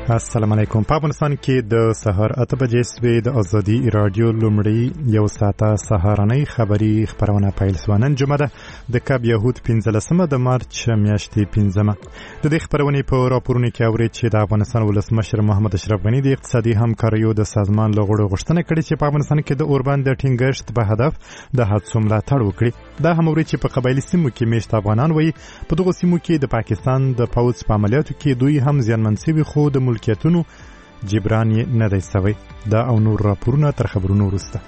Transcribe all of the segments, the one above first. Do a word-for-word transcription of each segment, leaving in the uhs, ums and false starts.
السلام علیکم. په افغانستان کې د سهار اته بجې سوې د ازادي رادیو لومړی یو ساعته سهارنۍ خبري خبرونه پیل شوه. نن جمعه ده د کب یهود پنځلسمه د مارچ میاشتې پنځمه. د دې خبرونې په راپورونو کې اورئ چې د افغانستان ولسمشر محمد اشرف غني د اقتصادي همکاریو د سازمان له غړو غوښتنه کړې چې په افغانستان کې د اوربند د ټینګښت په هدف د حادثو ملاتړ وکړي. دا هم اورئ چې په قبایلي سیمو کې میشت افغانان وایي په دغو سیمو کې د پاکستان د پوځ په عملیاتو کې دوی هم زیانمن شوي خو د ملکیتونو جبران یې نه دی سوی. دا او نور راپورونه تر خبرونو وروسته.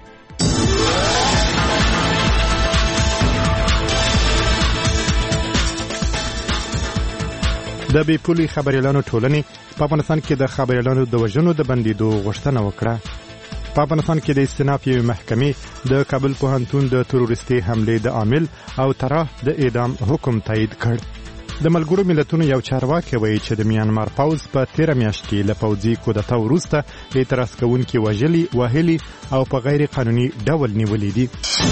د بې پولي خبریالانو ټولنې په افغانستان کې د خبریالانو د وژنو د بندیدو غوښتنه وکړه. په افغانستان کې د استیناف یوې محکمې د کابل پوهنتون د تروریستي حملې د عامل او طرح د اعدام حکم تایید کړ. د ملګرو ملتونو یو چارواکي وایي چې د میانمار پوځ په تیره میاشت کې له پوځي کودتا وروسته اعتراض کوونکي وژلي، وهلي او په غیر قانوني ډول نیولي دي.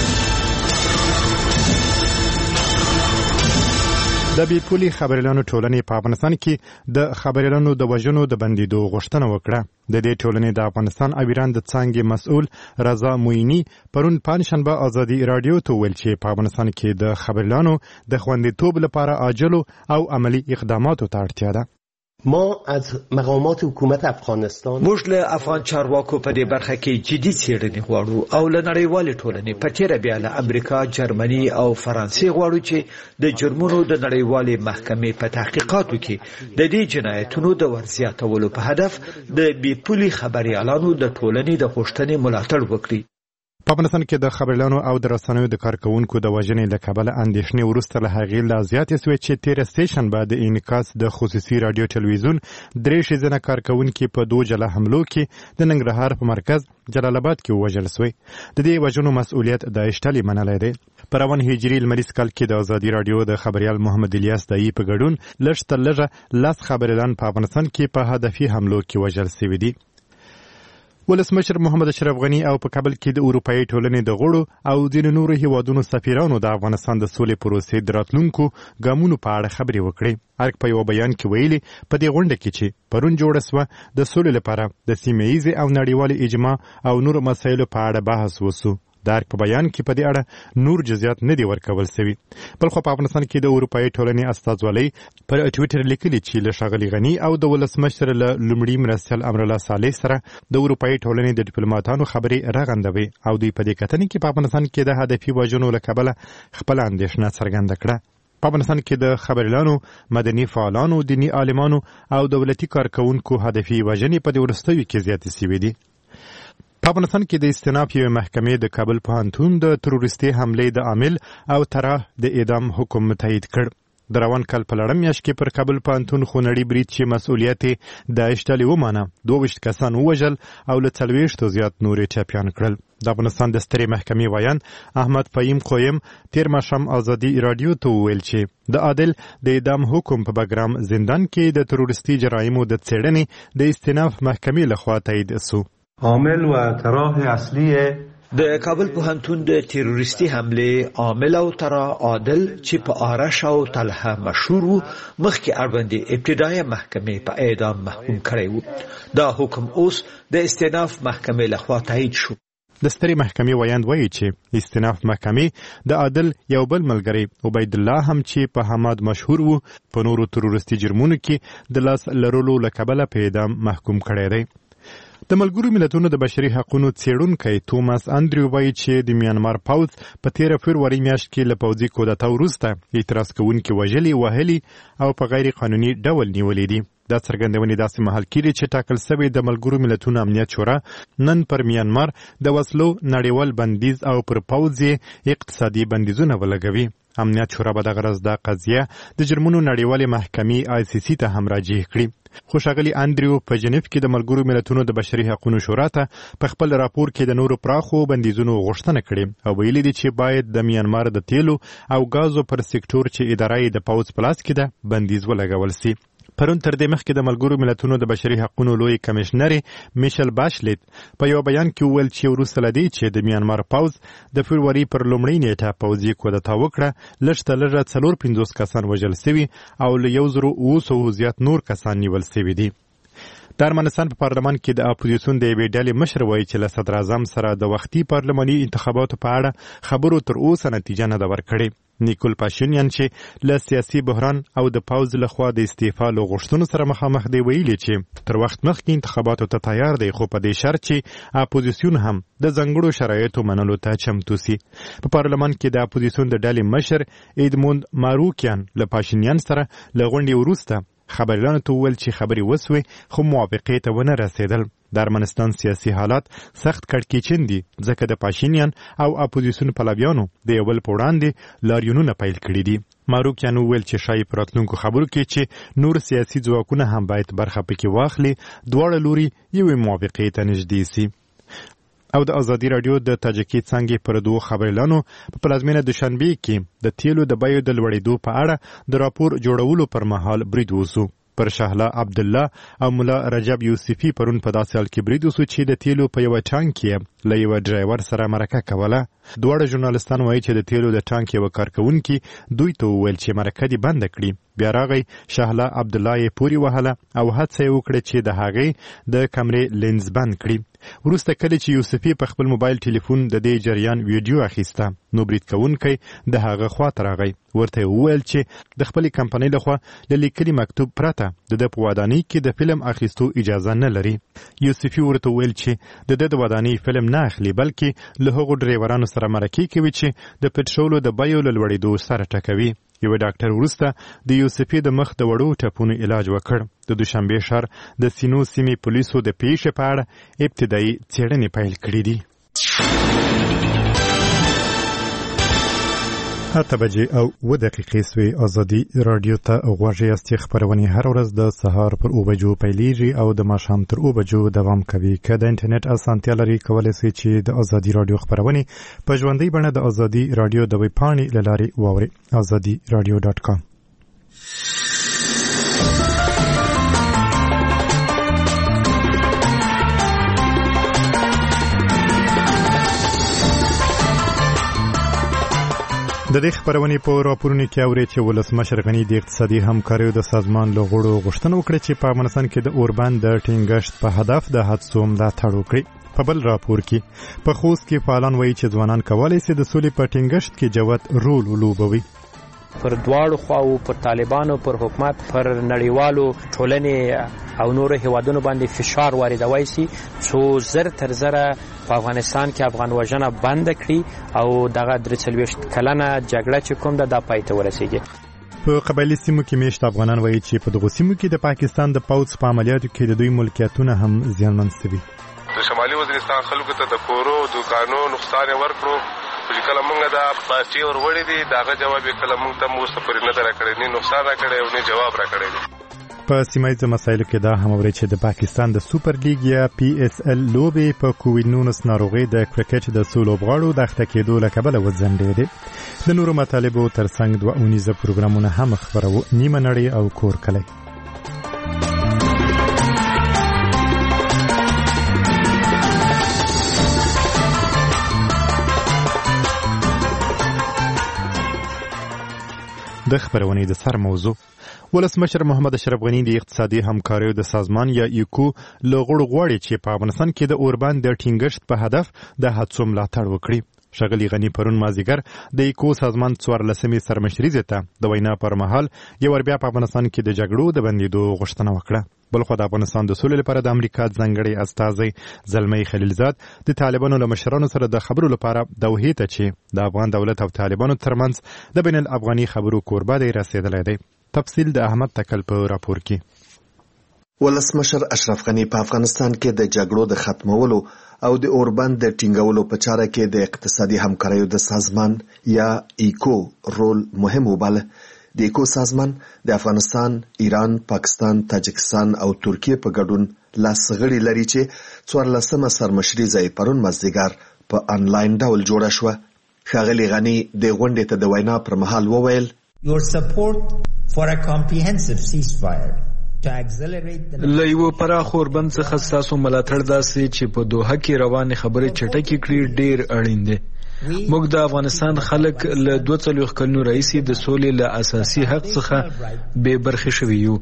د بې پولي خبریالانو ټولنې په افغانستان کې د خبریالانو د وژنو د بندیدو غوښتنه وکړه. د دې ټولنې د افغانستان او ایران د څانګې مسؤل رضا مویني پرون پنجشنبه ازادي رادیو ته وویل چې په افغانستان کې د خبریالانو د خوندیتوب لپاره عاجلو او عملی اقداماتو ته اړتیا ده. ما از مقامات حکومت افغانستان موږ له افغان چارواکو په دې برخه کې جدي څېړنې غواړو او له نړیوالې ټولنې په تیره بیا له امریکا، جرمني او فرانسې غواړو چې د جرمونو د نړیوالې محکمې په تحقیقاتو کې د دې جنایتونو د ورزیاتولو په هدف د بې پولي خبریالانو د ټولنې د غوښتنې ملاتړ وکړي. په افغانستان کې د خبریالانو او د رسنیو د کارکونکو د وژنې له کبله اندېښنې وروسته له هغې لا زیاتې سوې چې تېره سېشنبه د انعکاس د خصوصي رادیو ټلویزیون درې ښځینه کارکونکي په دوه جلا حملو کې د ننګرهار په مرکز جلال آباد کې ووژل سوې. د دې وژنو مسؤلیت داعش ډلې منلی دی. په روان هجري لمریز کال کې د ازادي رادیو د خبریال محمد الیاس دایي په ګډون لږ تر لږه لس خبریالان په افغانستان کې په هدفي حملو کې وژل سوي دي. ولسمشر محمد اشرف غني او په کابل کې د اروپایي ټولنې د غړو او ځینو نورو هیوادونو سفیرانو د افغانستان د سولې پروسې د راتلونکو ګامونو په اړه خبرې وکړې. ارګ په یو بیان کې ویلي په دې غونډه کې چې پرون جوړه سوه د سولې لپاره د سیمه ییزې او نړیوالې اجماع او نورو مسایلو په اړه بحث وسو. د ارګ په بیان کې په دې اړه نور جزئیات نه دي ورکول سوي. بلخو په افغانستان کې د اروپایي ټولنې استازولۍ پر ټویټر لیکلي چې له ښاغلي غني او د ولسمشر له لومړي مرستیال امرالله صالح سره د اروپایي ټولنې د ډیپلوماتانو خبرې رغندوي او دوی په دې کتنې کې په افغانستان کې د هدفي وژنو له کبله خپله اندېښنه څرګنده کړه. په افغانستان کې د خبریالانو، مدني فعالانو، دیني عالمانو او دولتي کارکونکو هدفي وژنې په دې وروستیو کې زیاتې سوي دي. په افغانستان کې د استیناف یوې محکمې د کابل پوهنتون د تروریستي حملې د عامل او طرح د اعدام حکم تایید کړ. د روان کال په لړم میاشت کې پر کابل پوهنتون خونړي برید چې مسؤلیت یې داعش ډلې ومانه، دوه ویشت کسان ووژل او له څلوېښتو زیات نور یې ټپیان کړل. د افغانستان د سترې محکمې ویان احمد فهیم قویم تېر ماښام ازادي رادیو ته وویل چې د عادل د اعدام حکم په بګرام زندان کې د تروریستي جرایمو د څېړنې د استیناف محکمې لخوا تایید سو. عامل و طرح اصلی د کابل پوهنتون د تروریستي حملې عامل او طرح عادل چې په آرش او طلحه مشهور وو مخکې اړوندې ابتدایي محکمې په اعدام محکوم کړی وو. دا حکم اوس د استیناف محکمې لخوا تایید شو. د سترې محکمې ویاند وایي چې استیناف محکمې د عادل یو بل ملګری عبید الله هم چې په حماد مشهور وو په نورو تروریستي جرمونو کې د لاس لرلو له کبله په اعدام محکوم کړی دی. د ملګرو ملتونو د بشري حقوقو څېړونکی توماس انډریو وایي چې د میانمار پوځ په تیره فبروري میاشت کې له پوځي کودتا وروسته اعتراض کوونکي وژلي، وهلي او په غیر قانوني ډول نیولي دي. دا څرګندونې داسې مهال کېږي چې ټاکل سوی د ملګرو ملتونو امنیت شورا نن پر میانمار د وسلو نړیوال بندیز او پر پوځ یې اقتصادي بندیزونه ولګوي. امنیت شورا به دغه ورځ دا قضیه د جرمونو نړیوالې محکمې آی سی سی ته هم راجع کړي. خو ښاغلي انډریو په جنیف کې د ملګرو ملتونو د بشري حقوقو شورا ته په خپل راپور کې د نورو پراخو بندیزونو غوښتنه کړې او ویلي دي چې باید د میانمار د تیلو او غازو پر سکتور چې اداره یې د پوځ په لاس کې ده بندیز ولګول سي. پرون تر دې مخکې د ملګرو ملتونو د بشري حقوقو لوی کمشنر میشل باشلیت په یو بیان کې وویل چې وروسته له دې چې د میانمار پوځ د فبروري پر لومړۍ نیټه پوځي کودتا وکړه لږ تر لږه څلور پنځوس کسان وژل سوي او له یو زرو اوه سوه زیات نور کسان نیول سوي دي. د ارمنستان په پارلمان کې د اپوزیسیون د یوې ډلې مشر وایي چې له صدر اعظم سره د وختي پارلماني انتخاباتو په اړه خبرو تر اوسه نتیجه نه ده ورکړې. نیکول پاشینیان چې له سیاسي بحران او د پوځ لخوا د استعفا له غوښتنو سره مخامخ دی ویلي چې تر وخت مخکې انتخاباتو ته تیار دی، خو په دې شرط چې اپوزیسیون هم د ځانګړو شرایطو منلو ته چمتو سي. په پارلمان کې د اپوزیسیون د ډلې مشر ایدموند ماروکیان له پاشینیان سره له غونډې وروسته خبريالانو ته وویل چې خبرې وسوې خو موافقې ته ونه رسېدل. د ارمنستان سیاسي حالات سخت کړکېچن دي ځکه د پاشینیان او اپوزیسیون پلویانو د یو بل په وړاندې لاریونونه پیل کړي دي. ماروکیان وویل چې شایي په راتلونکو خبرو کې چې نور سیاسي ځواکونه هم باید برخه پکې واخلي، دواړه لوري یوې موافقې ته نږدې سي. او د ازادي رادیو د تاجکي څنګه پر دوه خبريالانو په پلازمینه دوشنبه کې د تیلو د بیو د لوړېدو په اړه د راپور جوړولو پر مهال برید وسو. پر شهلا عبدالله او مولا رجب یوسفی پرون په داسې حال کې برید وسو چې د تیلو په یو ټانک کې له یو ډرایور سره مرکه کوله. دواړه ژورنالستان وایي چې د تیلو د ټانک یو کارکونکي دوی ته وویل چې مرکه دې بنده کړي. بیا راغی شهلا عبدالله یې پوري وهله او هڅه یې وکړه چې د هغې د کمرې لینز بند کړي. وروسته کله چې یوسفی په خپل موبایل ټلیفون د دې جریان ویډیو اخیسته نو برید کوونکی د هغه خواته راغی، ورته وویل چې د خپلې کمپنۍ لخوا له لیکلي مکتوب پرته د ده په ودانۍ کې د فلم اخیستو اجازه نه لري. یوسفی ورته وویل چې د ده د ودانۍ فلم نه اخلي بلکې له هغو ډریورانو سره مرکې کوي چې د پټرولو د بیو له لوړېدو سره ټکوي. یو ډاکټر وروسته د یوسفی د مخ د وړو ټپونو علاج وکړ. د دوشنبه ښار د سینو سیمې پولیسو د پیښې په اړه ابتدایي څېړنې پیل کړې دي. اته بجې او اوه دقیقې سوې. ازادي رادیو ته غوږ یاست. خپرونې هر ورځ د سهار پر اوه بجو پیلیږي او د ماښام تر اوه بجو دوام کوي. که د انټرنیټ اسانتیا لري کولی سئ چې د ازادي رادیو خپرونې په ژوندۍ بڼه د ازادي رادیو د ویب پاڼې له لارې واورئ. ازادي رادیو ډاټ کام. د دې خبرونې په راپورونو کې اوري چې ولسمشر غني د اقتصادي همکاریو د سازمان له غړو غوښتنه وکړه چې په افغانستان کې د اوربند د ټینګښت په هدف د هڅو ملاتړ وکړي. په بل راپور کې په خوست کې فعالان وایي چې ځوانان کولی شي د سولې په ټینګښت کې جوت رول ولوبوي. پر دواړو خواو، پر طالبانو، پر حکومت، پر نړیوالو ټولنې او نورو هیوادونو باندې فشار واردوي شي څو زر تر زره په افغانستان کې افغان وژنه بند کړي او دغه درې څلوېښت کلنه جګړه چې کوم ده دا پای ته ورسیږي. په قبایلي سیمو کې میشت افغانان وایي چې په دغو سیمو کې د پاکستان د پوځ په عملیاتو کې د دوی ملکیتونه هم زیانمن شوي. د شمالي وزیرستان خلکو ته د کورو دوکانو نقصان ورکړو چې کله موږ دا پاسې وروړې دي دغه جواب یې کله موږ ته مو اوسه پورې نه ده راکړی، نه نقصان راکړی او نه جواب راکړی دی. په سیمایي مسایلو کې دا هم اوري چې د پاکستان د سوپر لیګ یا پی اس ال لوبې په کووډ نولس ناروغۍ د کرکټ د څو لوبغاړو د اخته کېدو له کبله وځنډېدې. د نورو مطالبو ترڅنګ دوه اونیزه پروګرامونه هم خپرو. نیمه نړۍ او کور کلی. د خبرونې د سر موضوع ولسمشر محمد اشرف غني د اقتصادي همکاریو د سازمان یا ایکو له غړو غواړي چې په افغانستان کې د اوربند د ټینګښت په هدف د هڅو ملاتړ وکړي. ښاغلي غني پرون مازدیګر د ایکو سازمان څوارلسمې سرمشریزې ته د وینا پر مهال یو ور بیا په افغانستان کې د جګړو د بندېدو غوښتنه وکړه. بلخو د افغانستان د سولې لپاره د امریکا ځانګړی استازی زلمی خلیلزاد د طالبانو له مشرانو سره د خبرو لپاره دوحې ته چې د افغان دولت او طالبانو ترمنځ د بین الافغاني خبرو کوربه دی رسېدلی دی. تفصیل د احمد تکل په راپور کې. ولسمشر اشرف غني په افغانستان کې د جګړو د ختمولو او د اوربند د ټینګولو په چاره کې د اقتصادي همکاریو د سازمان یا ایکو رول مهم وباله. د ایکو سازمان د افغانستان، ایران، پاکستان، تاجکستان او ترکیه په ګډون لاس غړي لري چې څوارلسمه سرمشریزه یې پرون مازدیګر په انلاین ډول جوړه شوه. ښاغلي غني د غونډې ته د وینا پر مهال وویل Your support for a comprehensive ceasefire له یو پراخ اوربند څخه ستاسو ملاتړ داسې چې په دوحه کې روانې خبرې چټکې کړي ډېر اړین دی. موږ د افغانستان خلک له دوه څلوېښت کلونو راهیسې د سولې له اساسي حق څخه بې برخې شوي یو.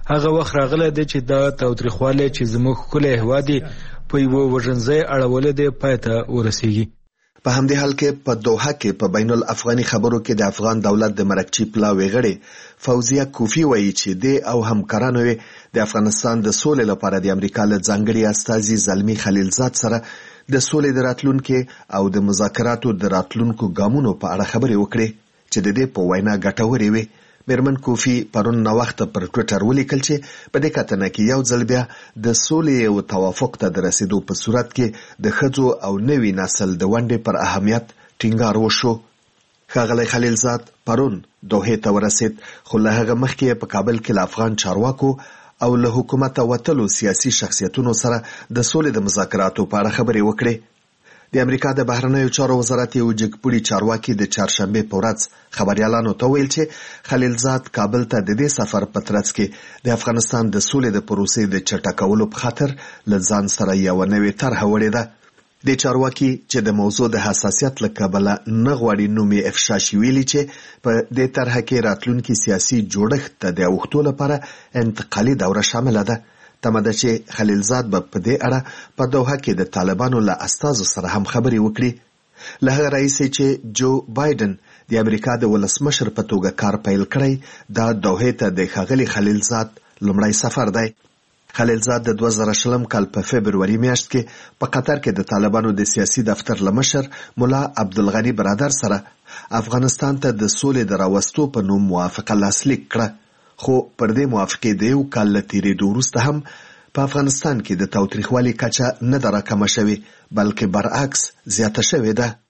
هغه وخت راغلی دی چې دا تاوتریخوالی چې زموږ ښکلی هېواد یې په یوه وژنځای اړولی دی پای ته ورسیږي. په همدې حال کې په دوحه کې په بین الافغاني خبرو کې د افغان دولت د مرکچی پلاوی غړي فوزیه کوفی وایي چې د او همکارانو د افغانستان د سولې لپاره د امریکا له ځانګړي استازي زلمی خلیلزاد سره د سولې د راتلونکو او د مذاکراتو د راتلونکو ګامونو په اړه خبرې وکړي چې د دې په وینا ګټورې وي. میرمن کوفی پرون نو وخت پر ټوئیټر ولیکل چې په دې کتنه کې یو ځل بیا د سولې او توافق ته د رسیدو په صورت کې د ښځو او نوي نسل د ونډې پر اهمیت ټینګار وشو. ښاغلی خلیلزاد پرون دوحې ته ورسید، خو له هغه مخکې په کابل کې له افغان چارواکو او له حکومت وتلو سیاسي شخصیتونو سره د سولې د مذاکراتو په اړه خبرې وکړې. د امریکا د بهرنیو چارو وزارت یو جګپوړي چارواکي د چهارشنبه په ورځ خبريالانو ته ویل چې خلیلزاد کابل ته د دې سفر په ترڅ کې د افغانستان د سولې د پروسې د چټکولو په خاطر له ځان سره یو نوې طرح وړې ده. د چارواکي چې د موضوع د حساسیت له کبله نه غواړي نومي افشا شي ویلي چې په دې طرح کې راتلونکي سیاسي جوړښت ته د اوښتو لپاره انتقالي دوره شامله ده. تمه ده چې خلیلزاد به په دې اړه په دوحه کې د طالبانو له استازو سره هم خبرې وکړي. له هغه رئیس چې جو بایدن د امریکا د ولسمشر په توګه کار پیل کړی دا دوحې ته د ښاغلي خلیلزاد لومړی سفر دی. خلیلزاد د دوه زره شلم کال په فبروري میاشت کې په قطر کې د طالبانو د سیاسي دفتر له مشر مولا عبدالغني برادر سره افغانستان ته د سولې د راوستو په نوم موافقه لاسلیک کړه. خو پر دې موافقې د یو کال له تیرېدو وروسته هم په افغانستان کې د تاوتریخوالي کچه نه ده راکمه شوې بلکې برعکس زیاته شوې ده.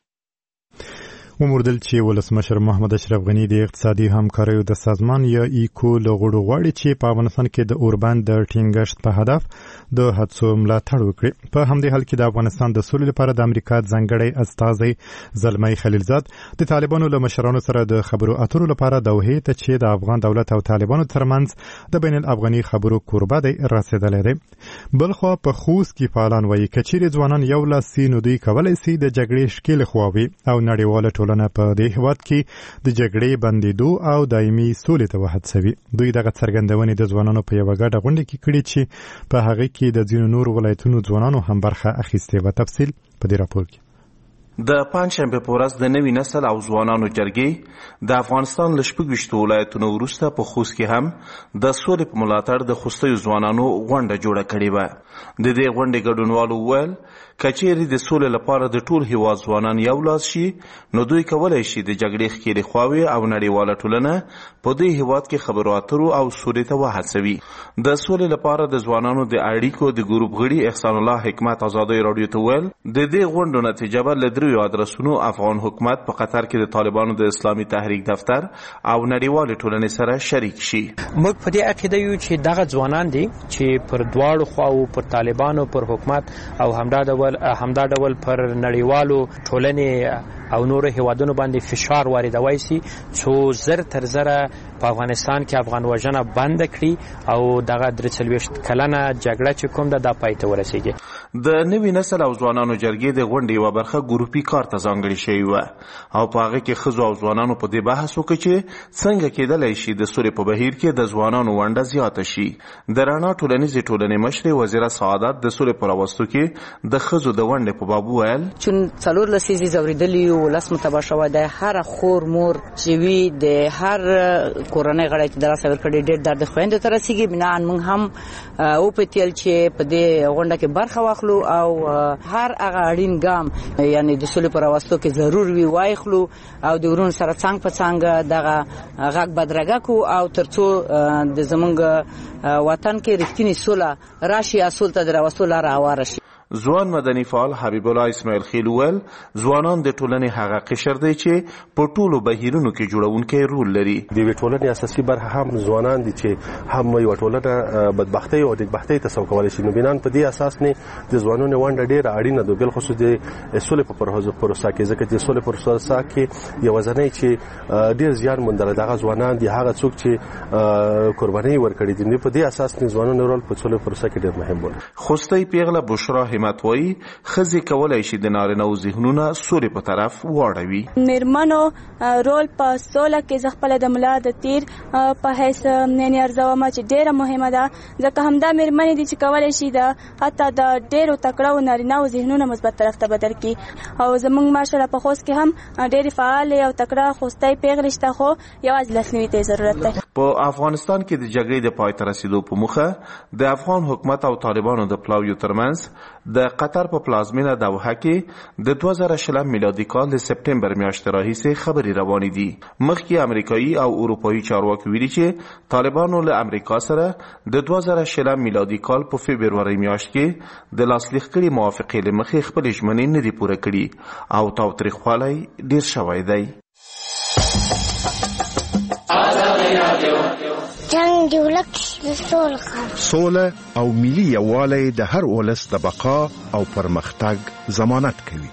وموردل چې ولسمشر محمد اشرف غنی د اقتصادي همکاریو د سازمان یا ایکو له غړو غواړي چې په افغانستان کې د اوربند د ټینګښت په هدف د هڅو ملاتړ وکړي. په همدې حال کې د افغانستان د سولې لپاره د امریکا ځانګړی استازی زلمی خلیلزاد د طالبانو له مشرانو سره د خبرو اترو لپاره دوحې ته چې د افغان دولت او طالبانو ترمنځ د بین الافغاني خبرو کوربه دی رسیدلی دی. بلخوا په خوست کې فعالان وایي که چیرې ځوانان یو لاس سي نو دوی کولی سي د جګړې ښکېلې خواوې او نړیواله ټولنه په دې هیواد کې د جګړې بندېدو او دایمي سولې ته وهڅوي. دوی دغه څرګندونې د ځوانانو په یوه ګډه غونډه کې کړې چې په هغې کې د ځینو نورو ولایتونو ځوانانو هم برخه اخیستې وه. تفصیل په دې راپور کې. د پنجشنبه په ورځ د نوي نسل او ځوانانو جرګې د افغانستان له شپږ ویشتو ولایتونو وروسته په خوست کې هم د سولې په ملاتړ د خوستیو ځوانانو غونډه جوړه کړې وه. د دې غونډې ګډونوالو وویل که چیرې د سولې لپاره د ټول هیواد ځوانان یو لاس شي نو دوی کولی شي د جګړې ښکېلې خواوې او نړیواله ټولنه په دې هیواد کې خبرو اترو او سولې ته وهڅوي. د سولې لپاره د ځوانانو د اړیکو د ګروپ غړي احسان الله حکمت ازادۍ راډیو ته ویل د دې غونډو نتیجه به له دریو ادرسونو افغان حکومت په قطر کې د طالبانو د اسلامي تحریک دفتر او نړیوالې ټولنې سره شریک شي. موږ په دې عقیده یو چې دغه ځوانان دي چې پر دواړو خواو پر طالبانو پر حکومت او همدا ډول همدا ډول پر نړیوالو ټولنې او نورو هیوادونو باندې فشار واردوي سي څو زر تر زره په افغانستان کې افغان وژنه بند کړي او دغه درې څلوېښت کلنه جګړه چې کوم ده دا پای ته ورسیږي. د نوي نسل او ځوانانو جرګې د غونډې یوه برخه ګروپي کار ته ځانګړې شوې وه او په هغه کې ښځو او ځوانانو په دې بحث وکړ چې څنګه کېدلی شي د سولې په بهیر کې د ځوانانو ونډه زیاته شي. د رڼا ټولنیزې ټولنې مشرې وزیره سعادت د سولې په راوستو کې د ښځو د ونډې په باب وویل چون څلور لسیزې ځورېدلي یو ولس متباه شوی دی. هره خور مور چې وي د هر کورنۍ غړی چې د لاسه ورکړي ډېر درد خویندو ته رسیږي. بناً موږ هم وپتېل چې په دې غونډه کې برخه واخلو او هر هغه اړین ګام یعنی د سولې په راوستو کې ضرور وي واخلو او د ورونو سره څنګ په څنګ دغه غږ بدرګه کو او ترڅو د زمونږ وطن کې رښتینی سوله راشي او سولې ته د راوستو لاره هواره شي. ځوان مدني فعال حبیب الله اسماعیل خیل ویل ځوانان د ټولنې هغه قشر دی چې په ټولو بهیرونو کې جوړونکی رول لري. د یوې ټولنې اساسي برخه هم ځوانان دي چې هم یوه ټولنه بدبختۍ او نیکبختۍ ته سم کولی شي. نو بنان په دې اساس نه د ځوانانو ونډه ډېره اړینه ده بالخصوص د سولې په پروسه کې ځکه چې سولې په پروسه کې یوازینی چې ډېر زیان موندلی دغه ځوانان دي هغه څوک چې قربانۍ ورکړي دي. په دې اساس نه ځوانانو رول په سولې پروسه کې ډېر مهم بولي. خوستی پیغله بشرا معلومات وایي ښځې کولی شي د نارینه‌و ذهنونه سولې په طرف واړوي. میرمنو رول په سوله کې زه خپله د ملا د تیر په حیث یعنې ارزوم چې ډېره مهمه ده، ځکه همدا میرمنې دي چې کولی شي د حتی د ډېرو تکړه نارینه‌و ذهنونه مثبت طرف ته بدل کړي. او زموږ ماشاءالله په خوست کې هم ډېرې فعالې او تکړه خوستی پیغلې شته، خو یوازې لاسنیوي ته ضرورت دی. په افغانستان کې د جګړې د پای ته رسیدو په موخه د افغان حکومت او طالبانو د پلاویو ترمنځ د قطر په پلازمینه دوحه کې د دوه زره شلم میلادي کال د سپټمبر میاشتې راهیسې خبرې روانې دي. مخکې امریکایي او اروپایي چارواکي ویلي چې طالبانو له امریکا سره د دوه زره شلم میلادي کال په فبروري میاشت کې د لاسلیک کړي موافقې له مخې خپلې ژمنې نه دي پوره کړي او تاوتریخوالی ډېر شوی دی. جنگ دی ولک د سوله سوله او ملي یووالی د هر ولس د بقا او پرمختګ ضمانت کوي.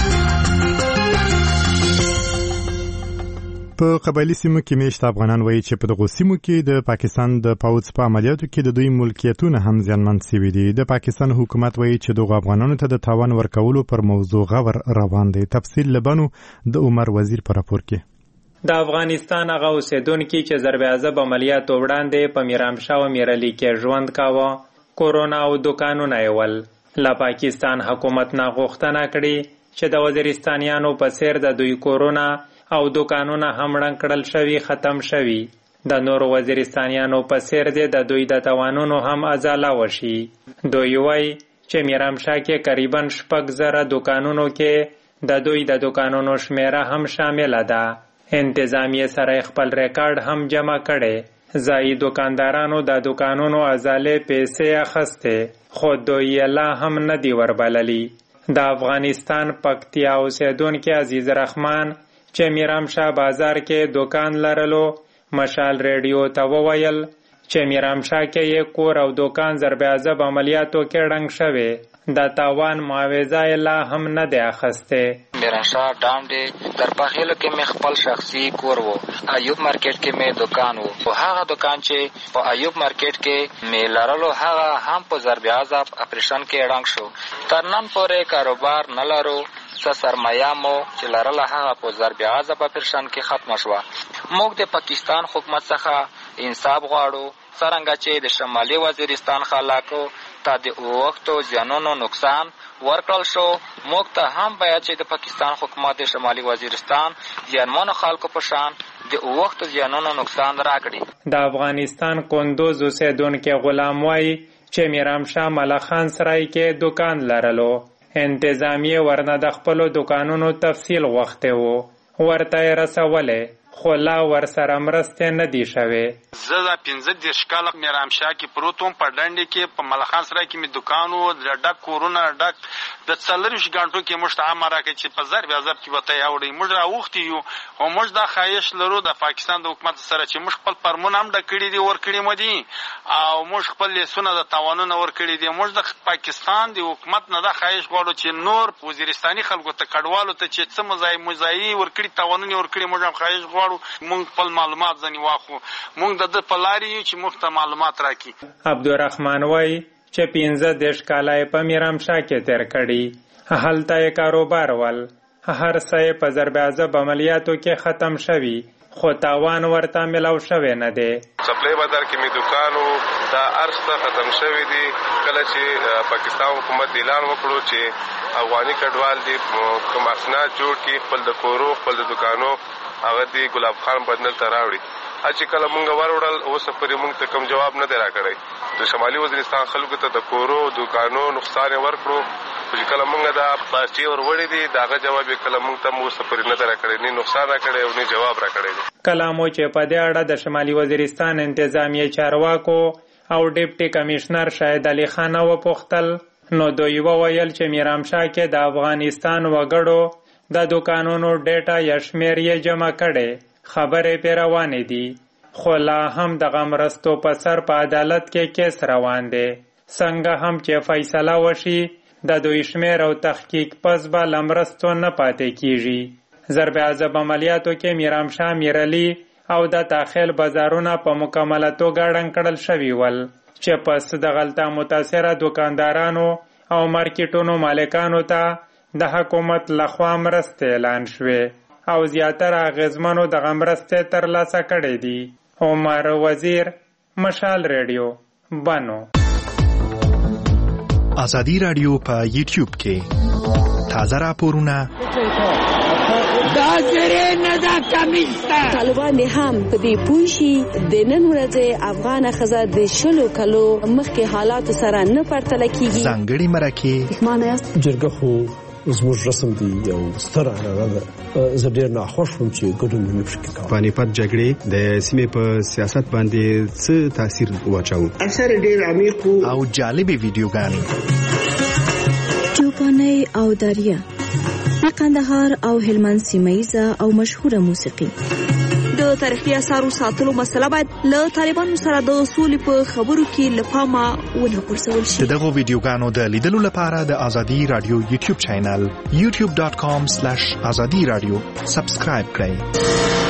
په قبایلی سیمو کې میشت افغانان وایي چې په دغو سیمو کې د پاکستان د پوځ په عملیاتو کې د دوی ملکیتونه هم زیانمن شوي دي. د پاکستان حکومت وایي چې دغو افغانانو ته د تاوان ورکولو پر موضوع غور روان دی. تفصیل لبنو د عمر وزیر په راپور کې. د افغانستان هغه اوسیدونکي چې ضرب عذاب عملیاتو وړاندې په میرامشاه او میرعلي کې ژوند کاوه، کورونا او دوکانونه یې ول. له پاکستان حکومت نه غوښتنه کړې چې د وزیرستانیانو په څیر د دوی کورونا او دوکانونه هم ړنګ کړل شوي ختم شوي. د نورو وزیرستانیانو په څیر دی د دوی د توانونو هم ازاله وشي. دوی وایي چې میرامشاه کې قریبا شپږ زره دوکانونو کې د دوی د دوکانونو شمیره هم شامله ده. انتظامیه سره خپل ریکارډ هم جمع کړي. ځایي دوکاندارانو د دوکانونو ازالې پیسې اخیستې، خو دوی یې لا هم نه دي وربللي. د افغانستان پکتیا اوسیدونکي عزیز رحمان چې میرامشاه بازار کې دوکان لرلو مشال ریډیو ته وویل چې میرامشاه کې یې کور او دوکان ضرب عذاب عملیاتو کې ړنګ شوی، د تاوان معاوضه یې لا هم نه دی اخیستې. میرامشاه ډانډې در پخیلو کې مې خپل شخصي کور و، ایوب مارکیټ کې مې دوکان و. خو هغه دوکان چې په ایوب مارکیټ کې مې لرلو هغه هم په ضرب عذاب اپریشن کې ړنګ شو. تر نن پورې کاروبار نه لرو، څه سرمایه مو چې لرله هغه په ضرب عذاب اپریشن کې ختمه شوه. موږ د پاکستان حکومت څخه انصاف غواړو، څرنګه چې د شمالي وزیرستان خلکو ته د وختو زیانونو نقصان ورکړل شو. موږ ته هم باید چې د پاکستان حکومت د شمالي وزیرستان زیانمنو خلکو په شان د وختو زیانونو نقصان راکړي. د افغانستان کندوز اوسیدونکي غلام وایي چې میرامشاه ملخان سرای کې دوکان لرلو. انتظامیه ورنه د خپلو دوکانونو تفصیل غوښتی و، ورته یې رسولې، خو لا ورسره مرستې نه دي شوې. زه دا پنځه دېرش کاله میرامشاه کې پروت وم، په ډنډې کې په ملخان سرای کې مې دوکان و، د ډک کورونه ډک. د څلرویشت غنټو کې موږ ته امر راکړی چې په ضرب عذاب کې به ته یې اوړئ. موږ راوښتي یو او موږ دا خواهش لرو د پاکستان د حکومت سره چې موږ خپل فرمونه هم ډک کړي دي، ورکړي مو دي، او موږ خپل لیسونه د تاوانونه ورکړي دي. موږ د پاکستان د حکومت نه دا خواهش غواړو چې نور وزیرستاني خلکو ته کډوالو ته چې څه مزایي مزایي ورکړي تاوانونه ورکړي، موږ هم خواهش غواړو موږ خپل معلومات ځنې واخلو. موږ د ده په لارې یو چې موږ ته معلومات راکړي. عبدالرحمن وایي چې پنځه دېرش کاله یې په میرامشاه کې تېر کړي، هلته یې کاروبار ول، هر څه یې په ضرب عذاب عملیاتو کې ختم شوي، خو تاوان ورته ملو شوی نه دی. سپلای بازار کې مې دوکان و، دا ارسته ختم شوی دی. کله چې پاکستان حکومت اعلان وکړو چې افغاني کډوال دي کوم اسناد جوړ کړي، خپل د کورو خپل د دوکانو هغه دی ګلاب خان بدنل ته راوړي. چې کله مونږ وروړل اوس پرې مونږ ته کوم جواب نه دی راکړی. د شمالي وزیرستان خلکو ته د کورو دوکانو نقصان یې ورکړو، چې کله مونږ دا پارټي وروړې دي د هغه جواب یې کله مونږ ته اوس پرې نه دی راکړی، نه نقصان راکړی او نه جواب راکړی دی. کله مو چې په دې اړه د شمالي وزیرستان انتظامیه چارواکو او ډیپټي کمشنر شاهد علي خان وپوښتل، نو دوی وویل چې میرامشاه کې د افغانستان وګړو د دوکانونو ډیټا یا شمیر یې جمع کړي، خبرې پې روانې دي، خو لا هم دغه مرستو په سر په عدالت کې کیس روان دی. څنګه هم چې فیصله وشي د دوی شمیر او تحقیق پس به له مرستو نه پاتې کیږي. ضرب عذاب عملیاتو کې میرامشاه، میرعلي او د تاخیل بازارونه په مکمله توګه ړنګ کړل شوي ول، چې پس د غلطه متاثره دوکاندارانو او مارکیټونو مالکانو ته د حکومت لخوا مرستې اعلان شوې او زیاتره اغیزمنو دغه مرستې ترلاسه کړې دي. عمر وزیر، مشال ریډیو، بنو. ازادي رادیو په یوټیوب کې تازه راپورونه دا زره نه دا کمیستا طالبان هم په دې پوښي د نن ورځې افغان خزه د شلو کلو مخکې حالات سره نه پرتله کیږي. ځانګړي مرکه معنی است جرګه خو زموږ رسم دی یو ستر عنعنه ده. زه ډېر ناخوښ وم چې ګډون نه پکې کوم. پانیپت جګړې د سیمې په سیاست باندې څه تاثیر واچاوه؟ اثر ډېر عمیق او جالبې ویډیوګانې چوپاني او دریا د قندهار او هلمند سیمه‌ایزه او مشهوره موسیقي. د تاریخي اثارو ساتلو مسله باید له طالبانو سره د اصول په خبرو کې لپاره ونه غورځول شي. دغه ویډیوګانو د لیدلو لپاره د ازادي رادیو یوټیوب چینل یوټیوب ډاټ کام سلیش ازادي رادیو سبسکرایب کړئ.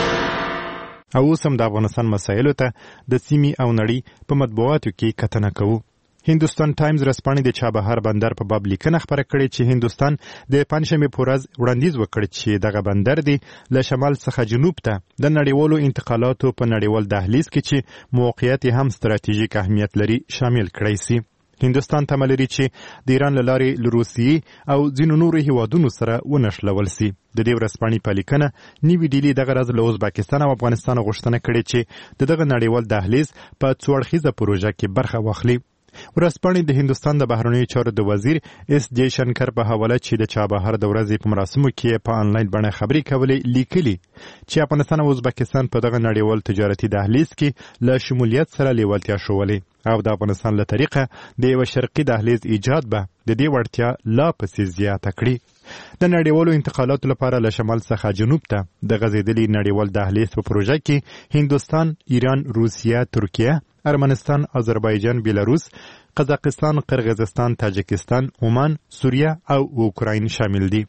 او اوس هم د افغانستان مسایلو ته د سیمې او نړۍ په مطبوعاتو کې کتنه کوو. هندوستان ټایمز رسپانې د چابهار بندر په باب لیکنه خبره کړې چې هندوستان د پنځشنبه په ورځ وړاندیز وکړ چې دغه بندر دی له شمال څخه جنوب ته د نړیوالو انتقالاتو په نړیوال دهلیز کې چې موقعیت هم ستراتیژیک اهمیت لري شامل کړی سي. هندوستان تمه لري چې د ایران له لارې له روسیې او ځینو نورو هیوادونو سره ونښلول سي. د دې ورځپاڼې په لیکنه نیوي ډیلي دغه ورځ له ازبکستان او افغانستان غوښتنه کړې چې د دغه نړیوال دهلیز په څو اړخیزه پروژه کې برخه واخلي. ورځپاڼې د هندوستان د بهرنیو چارو د وزیر اس جے شنکر په حواله چې د چابهار د ورځې په مراسمو کې په آنلاین بڼه خبرې کولې لیکلي چې افغانستان او ازبکستان په دغه نړیوال تجارتي دهلیز کې له شمولیت سره لیوالتیا ښولې او د افغانستان له طریقه د یو شرقي دهلیز ایجاد به د دې وړتیا لا پسې زیاته کړي. د نړیوالو انتقالاتو لپاره له شمال څخه جنوب ته د غځېدلي نړیوال دهلیز په پروژه کې هندوستان، ایران، روسیه، ترکیه، ارمنستان، آذربایجان، بیلاروس، قزاقستان، قرغیزستان، تاجکستان، عمان، سوریه او اوکراین شامل دي.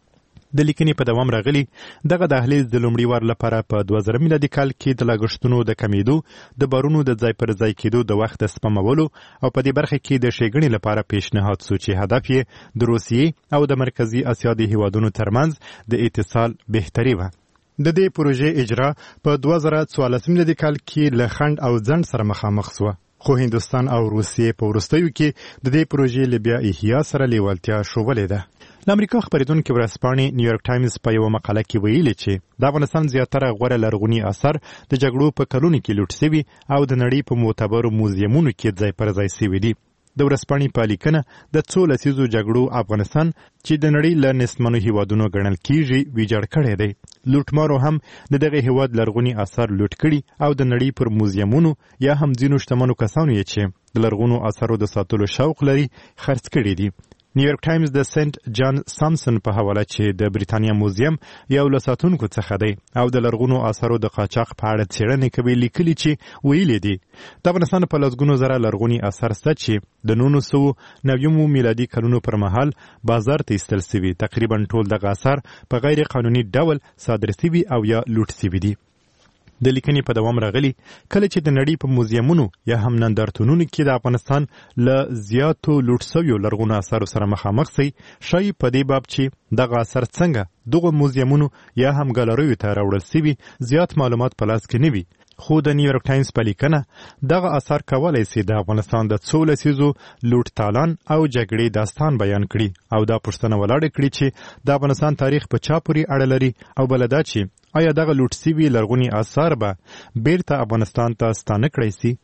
د لیکنې په دوام راغلی دغه دهلیز د لومړي وار لپاره په دوه زره میلادي کال کې د لګښتونو د کمیدو، د بارونو د ځای پر ځای کېدو د وخت د سپمولو او په دې برخه کې د ښېګڼې لپاره پیشنهاد سو چې هدف یې د روسیې او د مرکزي اسیا د هیوادونو ترمنځ د اتصال بهتري وه. د دې پروژې اجرا په دوه زره څوارلس میلادي کال کې له خنډ او ځنډ سره مخامخ سوه، خو هندوستان او روسیې په وروستیو کې د دې پروژې له بیا احیا سره لیوالتیا ښودلې ده. د امریکا خبرېدونکې ورځپاڼې نیویورک ټایمز په یوه مقاله کې ویلي چې د افغانستان زیاتره غوره لرغوني اثار د جګړو په کلونو کې لوټ سوي او د نړۍ په معتبرو موزیمونو کې ځای پر ځای سوي دي. د ورځپاڼې په لیکنه د څو لسیزو جګړو افغانستان چې د نړۍ له نسمنو هیوادونو ګڼل کیږي ویجاړ کړی دی. لوټمارو هم د دغه هیواد لرغوني اثار لوټ کړي او د نړۍ پر موزیمونو یا هم ځینو شتمنو کسانو یې چې د لرغونو اثارو د ساتلو شوق لري خرڅ کړي دي. نیویورک ټایمز د سنت جان سامسن په حواله چې د بریتانیا موزیم یو له ساتونکو څخه دی او د لرغونو اثارو د قاچاق په اړه څېړنې کوي لیکلي چې ویلي دي د افغانستان په لسګونو زره لرغوني اثار شته چې د نولس سوه نوي میلادي کلونو پر مهال بازار ته ایستل سوي. تقریبا ټول دغه اثار په غیر قانوني ډول صادر سوي او یا لوټ سوي دي. د لیکنې په دوام راغلی کله چې د نړۍ په موزیمونو یا هم نندارتونونو کې د افغانستان له زیاتو لوټ سویو لرغونو اثارو سره مخامخ سي شای په دې باب چې دغه اثر څنګه دغه موزیمونو یا هم ګالریو ته راوړل سوي زیات معلومات په لاس کې نه وي. خو د نیویورک ټایمز په لیکنه دغه اثار کولی سي د افغانستان د څو لسیزو لوټ تالان او جګړې داستان بیان کړي او دا پوښتنه ولاړه کړي چې د افغانستان تاریخ په چا پورې اړه لري او بله دا چې آیا دغه لوټ سوي لرغوني اثار به بیرته افغانستان ته ستانه کړی سي؟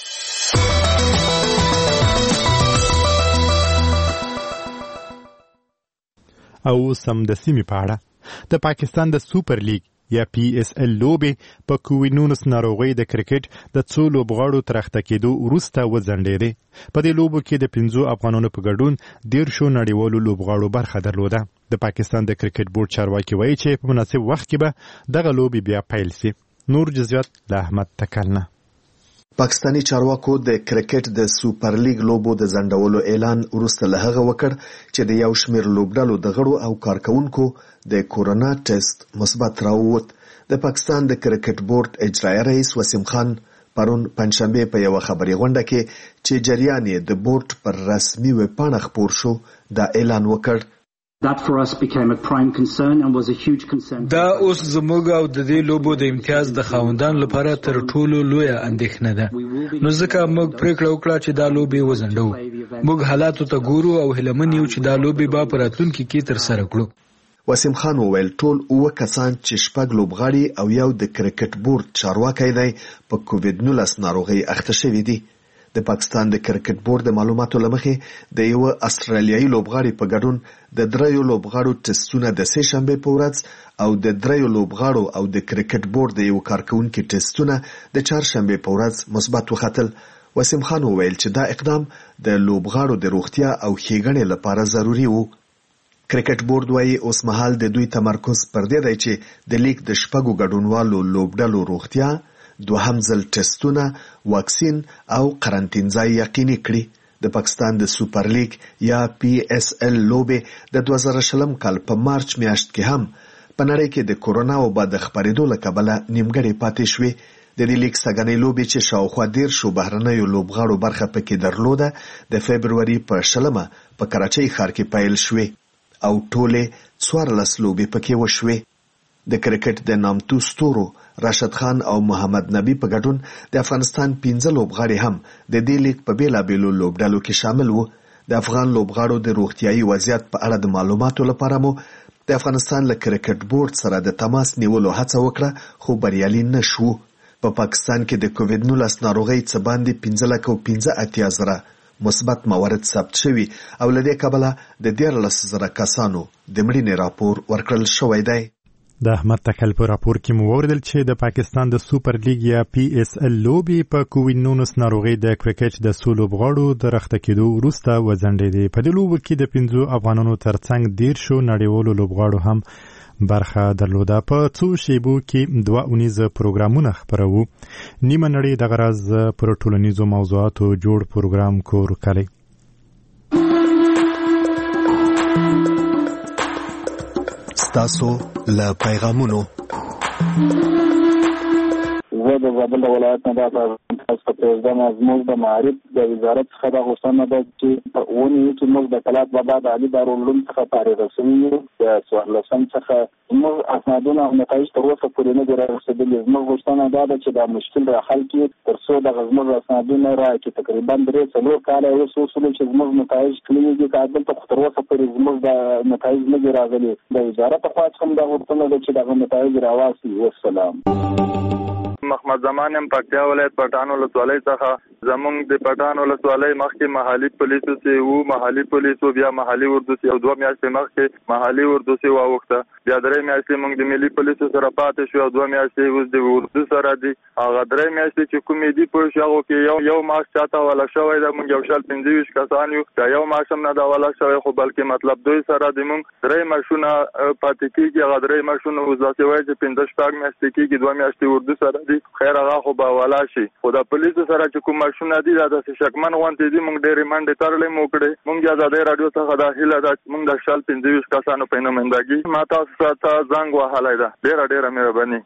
او سم د سیمې په اړه د پاکستان د سوپر لیګ یا پی اس ال لوبې په کووډ نولس ناروغۍ د کرکټ د څو لوبغاړو تر اخته کېدو وروسته وځنډېدې. په دې لوبو کې د پنځو افغانانو په ګډون دیرشو نړیوالو لوبغاړو برخه درلوده. د پاکستان د کرکټ بورډ چارواکي وایي چې په مناسب وخت کې به دغه لوبې بیا پیل سي. نور جزئیات له احمد تکلنه. پاکستانی چارواکو د کرکټ د سوپر لیګ لوبو د ځنډولو اعلان وروسته له هغه وکړ چې د یو شمېر لوبډلو د غړو او کارکونکو د کورونا ټیسټ مثبت راووت. د پاکستان د کرکټ بورډ اجرایي رئیس وسیم خان پرون پنځشنبه په یو خبري غونډه کې چې جریان یې د بورډ پر رسمي ویب پاڼه خپور شو دا اعلان وکړ. That for us became a prime concern and was a huge concern. دا اوس زموږ او د دې لوبو د امتیاز د خاوندان لپاره تر ټولو لویه اندېښنه ده. نو ځکه موږ پریکړه وکړه چې دا لوبې وځنډو. موږ حالاتو ته ګورو او هیله من یو چې دا لوبې به په راتلونکي کې تر سره کړو. وسیم خان وویل ټول اوه کسان چې شپږ لوبغاړي او یو د کرکټ بورډ چارواکي دی په کووډ نولس ناروغي اخته شوي دي. د پاکستان د کرکټ بورډ د معلوماتو لمخې د یو استرالیایي لوبغاړي په ګډون د دریو لوبغاړو ټیسټونه د سه شنبه په ورځ او د دریو لوبغاړو او د کرکټ بورډ د یو کارکونکو ټیسټونه د چهارشنبه په ورځ مثبت وختل. وسیم خان وویل چې دا اقدام د لوبغاړو د روغتیا او ښېګڼې لپاره ضروری و. کرکټ بورډ وايي اوس مهال د دوی تمرکز پر دې دی چې د لیګ د شپږو ګډونوالو لوبډلو روغتیا، دوهم ځل ټیسټونه، واکسین او قرنطین ځای یقیني کړي. د پاکستان د سوپر لیګ یا پی اس ال لوبې د دوه زره شلم کال په مارچ میاشت کې هم په نړۍ کې د کورونا وبا د خپرېدو له کبله نیمګړې پاتې شوې. د دې لیګ سږنۍ لوبې چې شاوخوا دېرشو بهرنیو لوبغاړو برخه پکې درلوده د فبروري په شلمه په کراچۍ ښار کې پیل شوې او ټولې څوارلس لوبې پکې وشوې. د کرکټ د نامتو ستورو راشد خان او محمد نبی په ګډون د افغانستان پنځه لوبغاړي هم د دې لیګ په بیلابېلو لوبډلو کې شامل وو. د افغان لوبغاړو د روغتیايي وضعیت په اړه د معلوماتو لپاره مو د افغانستان له کرکټ بورډ سره د تماس نیولو هڅه وکړه خو بریالي نشو. په پا پاکستان کې د کووډ نولس ناروغۍ څخه باندې پنځه لک او پنځه اتیا زره مثبت موارد ثبت شوي او له دې کبله د دیارلس زره کسانو د مړینې راپور ورکړل شوی دی. د احمد تکل په راپور کې مو وویل چې د پاکستان د سوپر لیګ یا پی اس ال لوبي په کووډ نولس ناروغي د کرکټ د سولو بغاړو د رخته کېدو وروسته وځنډېدې. په دې لوبو کې د پنځو افغانانو ترڅنګ دیرشو نړیوالو لوبغاړو هم برخه درلوده. په څو شیبو کې دوه اونیزه پروګرامونه خپرو. نیمه نړۍ د غرض پر ټولنیزو موضوعاتو جوړ پروګرام کور کړی. ستاسو له پیغامونو زه د زابل ولایت نه دا تاسو ته پرېږدم. زموږ د معارف د وزارت څخه دا غوښتنه ده چې په اونۍ کې موږ د کلات بابا د علي دارالعلوم څخه فارغ شوي یو. د څوارلسم څخه زموږ اسنادونه او نتایج تر اوسه پورې نه دي رارسېدلي. زموږ غوښتنه دا ده چې دا مشکل را حل کړي تر څو دغه زموږ اسنادونه راکړي. تقریبا درې څلور کاله اوس وشول چې زموږ نتایج کلي دي. که دلته خو تر اوسه پورې زموږ د نتایج نه دي راغلي. د وزارت خوا څخه هم دا غوښتنه ده چې دغه نتایج راواسي. والسلام. محمد زمان ام پکتیا ولایت پټان ولسوالۍ څخه زمونږ د پټان ولسوالۍ مخکې محلي پولیسو سي وو محلي پولیسو بیا محلي اردو سي او دوه میاشتې مخکې محلي اردو سي واوخته. بیا درې میاشتې موږ د ملي پولیسو سره پاتې شو او دوه میاشتې اوس د اردو سره دي. هغه درې میاشتې چې کومې دي په شاغو کې یو یو ماش چاته ولا شوی دا موږ یو شل پنځه ویشت کسان یو دا یو ماشم نه دا ولا شوی خو بلکې مطلب دوی سره د موږ درې ماشونه پاتې کیږي. هغه درې ماشونه اوس داسې وایي چې پنځه شپږ میاشتې کېږي دوه میاشتې اردو سره دي. خیر هغه خو به ولا شي خو د پولیسو سره چې کوم ماشونه دي دا داسې شکمن غونډې دي. موږ ډېرې منډې تړلې مو کړې. موږ د ازادۍ راډیو څخه دا هیله ده چې موږ د شل پنځه ویشت کسانو په نمایندګي ما تاسو ته زنګ وهلی ده. ډېره ډېره مهرباني.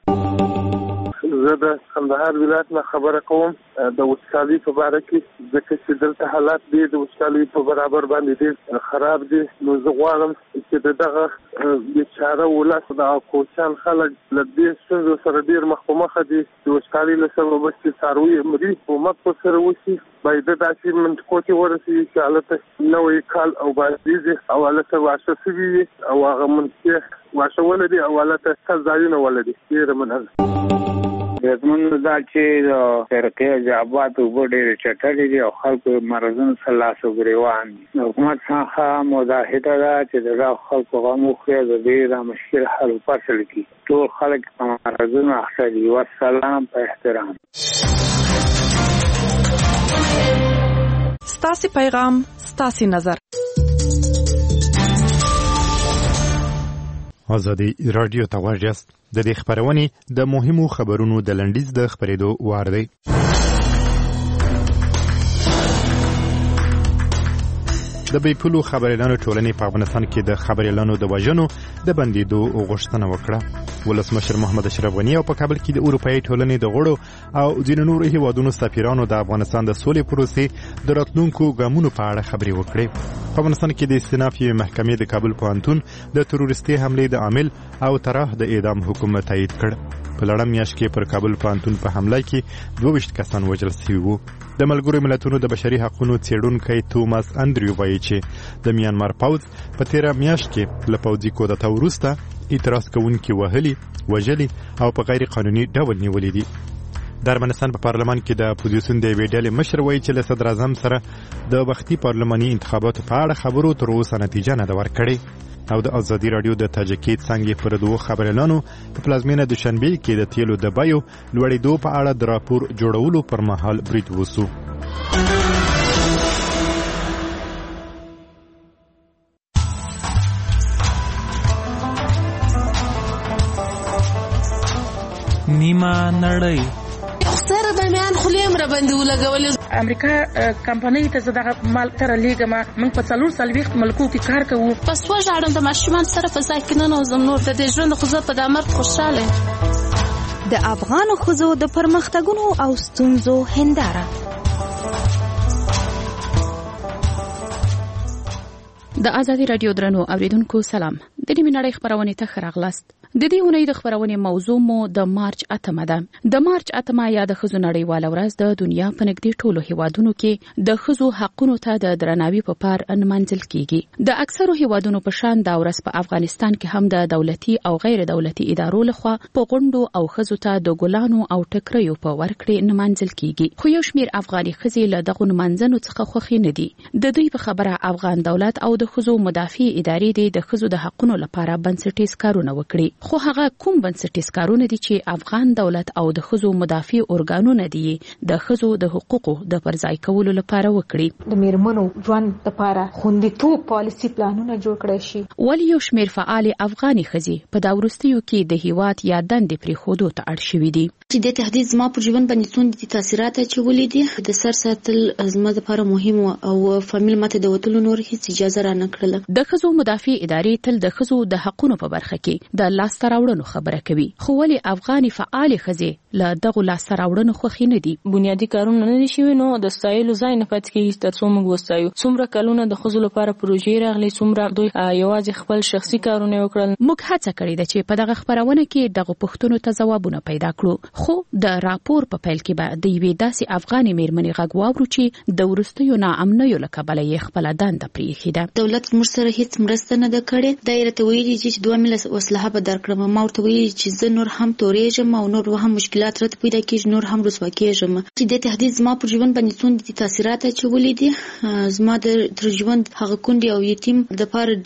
زه د کندهار ولایت نه خبره کوم د وچکالۍ په باره کې ځکه چې دلته حالات دي د وچکالۍ په برابر باندې ډېر خراب دي. نو زه غواړم چې د دغه بیچاره ولس د کوچیان خلک له دې ستونزو سره ډېر مخ په مخه دي. د وچکالۍ له سببه چې څاروي مري حکومت ورسره وشي باید داسې منطقو کې ورسېږي چې هلته نوی کال او بازدیزې او هلته واښه شوي وي او هغه منطقې واښه ولري او هلته ښه ځایونه ولري. ډېره مننه. زمونږ دا چې د فرقې جوابات اوبه ډېرې چټلې دي او خلکو مرضونو سره لاس او ګرېوان دي. حکومت څخه مداهده ده چې د دغه خلکو غم وخوري او د دې دا مشکل حل وفصل کړي. ټول خلک په مرضونو اخته دي. والسلام په احترام. ستاسې پیغام ستاسې نظر. ازادي رادیو ته غواړئ د دې خبرونې د مهمو خبرونو د لنډیز د خبرېدو وار دی. د بیپولو خبريالانو ټولنې په افغانستان کې د خبريالانو د وژنو د بندیدو غوښتنه وکړه. ولسمشر محمد اشرف غنی او په کابل کې د اروپאי ټولنې د غړو او ځینو نورو هیوادونو سفیرانو د افغانستان د سولې پروسې د راتلونکو ګامونو په اړه خبرې وکړې. په افغانستان کې د استئناف محکمې د کابل پوهنتون د تروریستي حملې د عامل او طرح د اعدام حکم تایید کړ. په لړم میاشت کې پر کابل پوهنتون په حمله کې دوه ویشت کسان وژل شوي وو. د ملګرو ملتونو د بشري حقوقو څېړونکی توماس انډریو وایي چې د میانمار پوځ په تیره میاشت کې له پوځي کودتا وروسته اعتراض کوونکي وهلي، وژلي او په غیر قانوني ډول نیولي دي. د ارمنستان په پارلمان کې د اپوزیسیون د یوې ډلې مشر وایي چې له صدر اعظم سره د وختي پارلماني انتخاباتو په اړه خبرو تر اوسه نتیجه نه ده ورکړې. او د ازادي رادیو د تاجکیت څنګه پر دوه خبريالانو په پلازمینه دوشنبه کې د تیلو د بیو لوړېدو په اړه د راپور جوړولو پر مهال برید وسو. نیمه نړۍ سره د میان خلیم را باندې ولګول. امریکا کمپنۍ ته زړه مال تر لیګه ما موږ په څلور سلويخت ملکو کې کار کوو. پس وژاړم د ماشومان سره په ځای کې نه نوزم نور د دې ژوند خو زه په دامر خوشاله. د افغان ښځو د پرمختګونو او ستونزو هنداره. د ازادي رادیو درنو اوریدونکو سلام. د دې منړۍ خبرونه ته خراغلاست. د دې اونۍ د خبرونې موضوع مو د مارچ اتمه ده. د مارچ اتمه یا د ښځو نړیواله ورځ د دنیا په نږدې ټولو هیوادونو کې د ښځو حقونو ته د درناوي په پار نمانځل کیږي. د اکثرو هیوادونو په شان دا ورځ په افغانستان کې هم د دولتي او غیر دولتي ادارو لخوا په غونډو او ښځو ته د ګلانو او ټکریو په ورکړې نمانځل کیږي. خو یو شمیر افغاني ښځې له دغو نمانځنو څخه خوښې نه دي. د دوی په خبره افغان دولت او د ښځو مدافع ادارې د ښځو د حقونو لپاره بنسټیز کارونه وکړي. خو هغه کوم بنسټیز کارونه دي چې افغان دولت او د ښځو مدافع ارګانونه دي د ښځو د حقوقو د پرځای کولو لپاره وکړي. د میرمنو ژوند لپاره خوندیتوب پالیسي پلانونه جوړ کړي شي. ولی یو شمیر فعال افغاني ښځې په دا وروستیو کې د هیواد یا دندې پریښودو ته اړ شوي دي. چې د تهدید زما پر ژوند باندې څومره تاثیرات اچولي دي. د سر ساتل زما لپاره مهم او فامیل ماته د وتلو نور هیڅ اجازه را نه کړله. د ښځو مدافع ادارې تل د ښځو د حقونو په برخه کې د لاسته راوړنو خبره کوي. خو ولې افغاني فعال ښځې له دغو لاسته راوړنو خوښې نه دي؟ بنیادي کارونه نه دي شوي نو د ستایلو ځای نه پاتې کېږي تر څو موږ وستایو. څومره کلونه د ښځو لپاره پروژې راغلي، څومره دوی یوازې خپل شخصي کارونه وکړل. موږ هڅه کړې ده چې په دغه خبرونه کې دغه پوښتنو ته ځوابونه پیدا کړو. خو د راپور په پیل کې به د یوې داسې افغاني میرمنې غږ واورو چې د وروستیو ناامنیو له کبله یې خپله دنده پرېښې ده. دولت موږ سره هیڅ مرسته نه ده کړې. دا یې راته ویلي چې دوه میله وسله به درکړم. ما ورته ویلي چې زه نور هم تورېږم او نور هم مشکلات راته پیدا کېږي، نور هم رسوا کېږم. چې د تهدید زما پر ژوند باندې څومره تاثیرات اچولي دي. زما د تر ژوند هغه کونډې او یتیم دپاره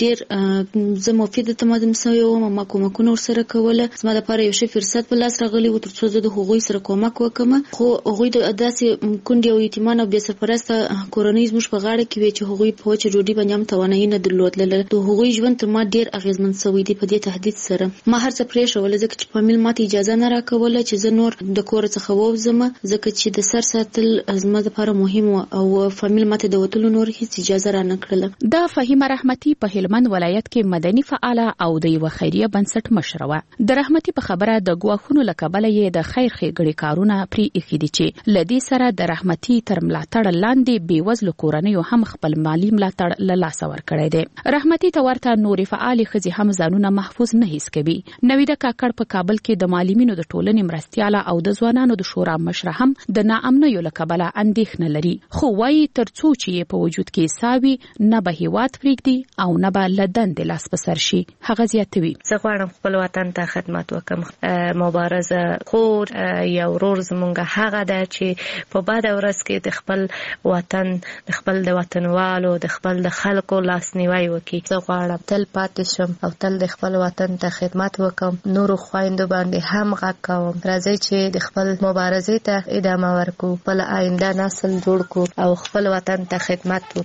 ډېر زه مفیده تمدم شوې وم. ما کومکونه ورسره کوله. زما دپاره یو ښه فرصت په لاس راغلی و تر څو زه د هغوی سره کومک وکړم. خو هغوی د داسې کونډې او یتیمان او بې سرپرسته کورنۍ زموږ په غاړه کې وې چې هغوی په وچه ډوډۍ باندې هم توانایي نه درلودله. د هغوی ژوند تر ما ډېر اغېزمن شوی دی په دې تهدید سره. ما هر څه پرېښوله ځکه چې فامیل ماته اجازه نه راکوله چې زه نور د کور څخه ووځم، ځکه چې د سر ساتل زما لپاره مهم و او فامیل ماته د وتلو نور هیڅ اجازه را نه کړله. دا فهیمه رحمتي په هلمند ولایت کې مدني فعاله او د یوه خیریه بنسټ مشره وه. د رحمتي په خبره د ګواښونو له کبله یې د خیر ښېګړې کارونه پرې ایښي دي چې له دې سره د رحمتي تر ملاتړ لاندې بېوزلو کورنیو هم خپل مالي ملاتړ له لاسه ورکړی دی. رحمتي ته ورته نورې فعالې ښځې هم ځانونه محفوظ نه حس کوي. نویده کاکړ په کابل کې د معلمینو د ټولنې مرستیاله او د ځوانانو د شورا مشره هم د ناامنیو له کبله اندېښنه لري. خو وایي تر څو چې یې په وجود کې ساوي نه به هیواد پرېږدي او نه به له دندې لاس په سر شي. هغه زیاتوي: زه غواړم خپل وطن ته خدمت وکړم. مبارزه خور یا ورور زمونږ هغه ده چې په بده ورځ کې د خپل وطن د خپل د وطنوالو د خپل د خلکو لاسنیوی وکړي. زه غواړم تل پاتې شم او تل د خپل وطن ته خدمت وکړم. نورو خویندو باندې هم غږ کوم. راځئ چې د خپل مبارزې ته ادامه ورکړو، خپل آینده نسل جوړ کړو او خپل وطن ته خدمت وکړو.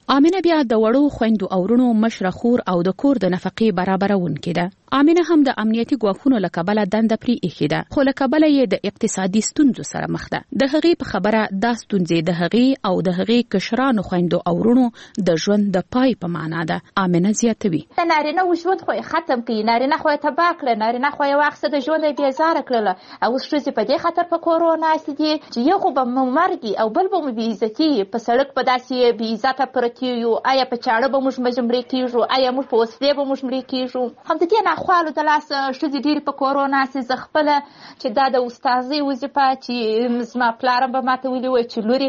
امنه بیا د وړو خويندو او ورونو مشره خور او د کور د نفقې برابرونکې ده. امنه هم د امنیتي ګواښونو له کبله دنده پرې ایښې ده، خو له کبله یې د اقتصادي ستونزو سره مخ ده. د هغې په خبره دا ستونزې د هغې او د هغې کشرانو خویندو او ورونو د ژوند د پای په معنا ده. امنه زیاتوي د نارینه و ژوند خو ختم کړي، نارینه خو یې تباه کړه، نارینه خو یې واخیسته د ژوند یې بېزاره کړله. او اوس ښځې په دې خطر په کورو ناستې دي چې یو خو به مو مرګي او بل به مو بېعزتي وي. په سړک به داسې بېعزته پرتې یو، آیا په چاړه به موږ مړه کېږو، آیا موږ په وسلې به موږ مړه کېږو. هم د دې ناخوالو د لاسه ښځې ډېرې په کورو ناستې. زه خپله چې دا د استاذۍ وظیفه چې زما پلار به ماته ویلي وی چې لورې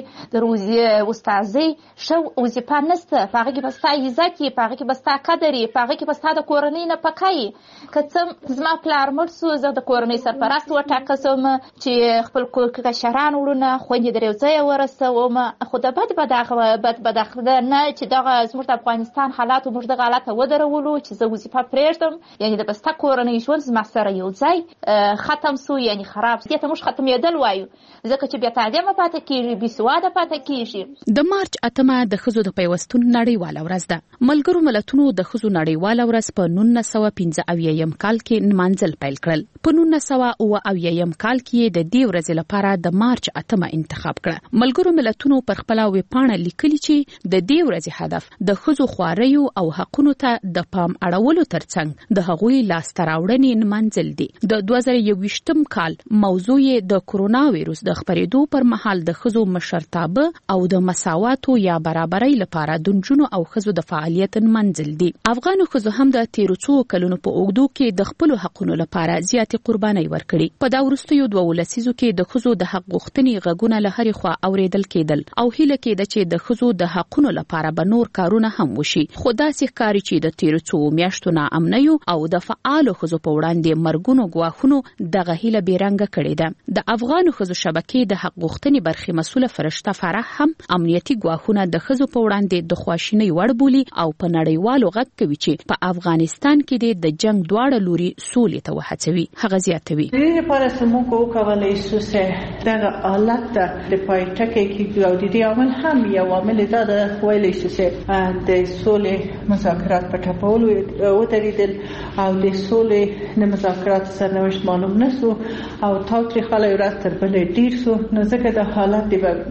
د استاذۍ ښه وظیفه نشته، په هغه کې به ستا عزت وي، په هغه کې به ستا قدر وي، په هغه کې به ستا د کورنۍ نفقه وي. که څه زما پلار مړ سو، زه د کورنۍ سرپرست وټاکه شوم چې خپل کشران وروڼه خویندې در یو ځای ورسوم. خو د بد بد بد بداخله نه چې دغه زموږ د افغانستان حالاتو موږ دغه حالت ته ودرولو چې زه وظیفه پرېږدم، یعنې د بسته کورنۍ ژوند زما سره یو ځای ختم سو، یعنې خراب. دې ته موږ ختمېدل وایو، ځکه چې بیا تعلیمه پاتې کېږي، بې سواده پاتې کېږي. د مارچ اتمه د ښځو د پیوستون نړیواله ورځ ده. ملګرو ملتونو د ښځو نړیواله ورځ په نولس سوه پنځه اویایم کال کې نمانځل پیل کړل. په نولس سوه اوه اویایم کال کې د دې ورځې لپاره د مارچ اتمه انتخاب کړه. ملګرو ملتونو پر خپله ویبپاڼه لیکلي چې د دې ورځې هدف د ښځو خواریو او حقونو ته د پام اړولو ترڅنګ د هغوی لاسته راوړنې نمانځل دي. د دوه زره یوویشتم کال موضوع یې د کرونا ویروس د خپرېدو پر مهال د ښځو مشرتابه او د مساواتو یا برابرۍ لپاره د نجونو او ښځو د فعالیت نمانځل دي. افغانو ښځو هم د تیرو څو کلونو په اوږدو کې د خپلو حقونو لپاره زیاتې قربانۍ ورکړي. په دا وروستیو دوو لسیزو کې د ښځو د حق غوښتنې غږونه له هرې خوا اورېدل کېدل او هیله کېده چې د ښځو د حقونو لپاره به نور کارونه هم وشي. خو داسې ښکاري چې د تیرو څو میاشتو ناامنیو او د فعالو ښځو په وړاندې مرګونو ګواښونو دغه هیله بېرنګه کړې ده. د افغانو ښځو شبکې د حق غوښتنې برخې مسؤله فرشته فرح هم امنیتي ګواښونه د ښځو په وړاندې د خواشینۍ وړ بولي او په نړیوالو غږ کوي چې په افغانستان کې د جنگ دواړه لوري سولې ته وهڅوي. هغه زیاتوي د دې لپاره چې موږ وکولی شو چې دغه حالت ته د پای ټکی کېږدو او د دې عامل هم یو عامل دا ده ویلی شو چې د سولې مذاکرات په ټپولو ودرېدل او د سولې د مذاکراتو سرنوشت معلوم نه سو او تاوتریخوالی ورځ تر بلې ډېر سو، نو ځکه د حالت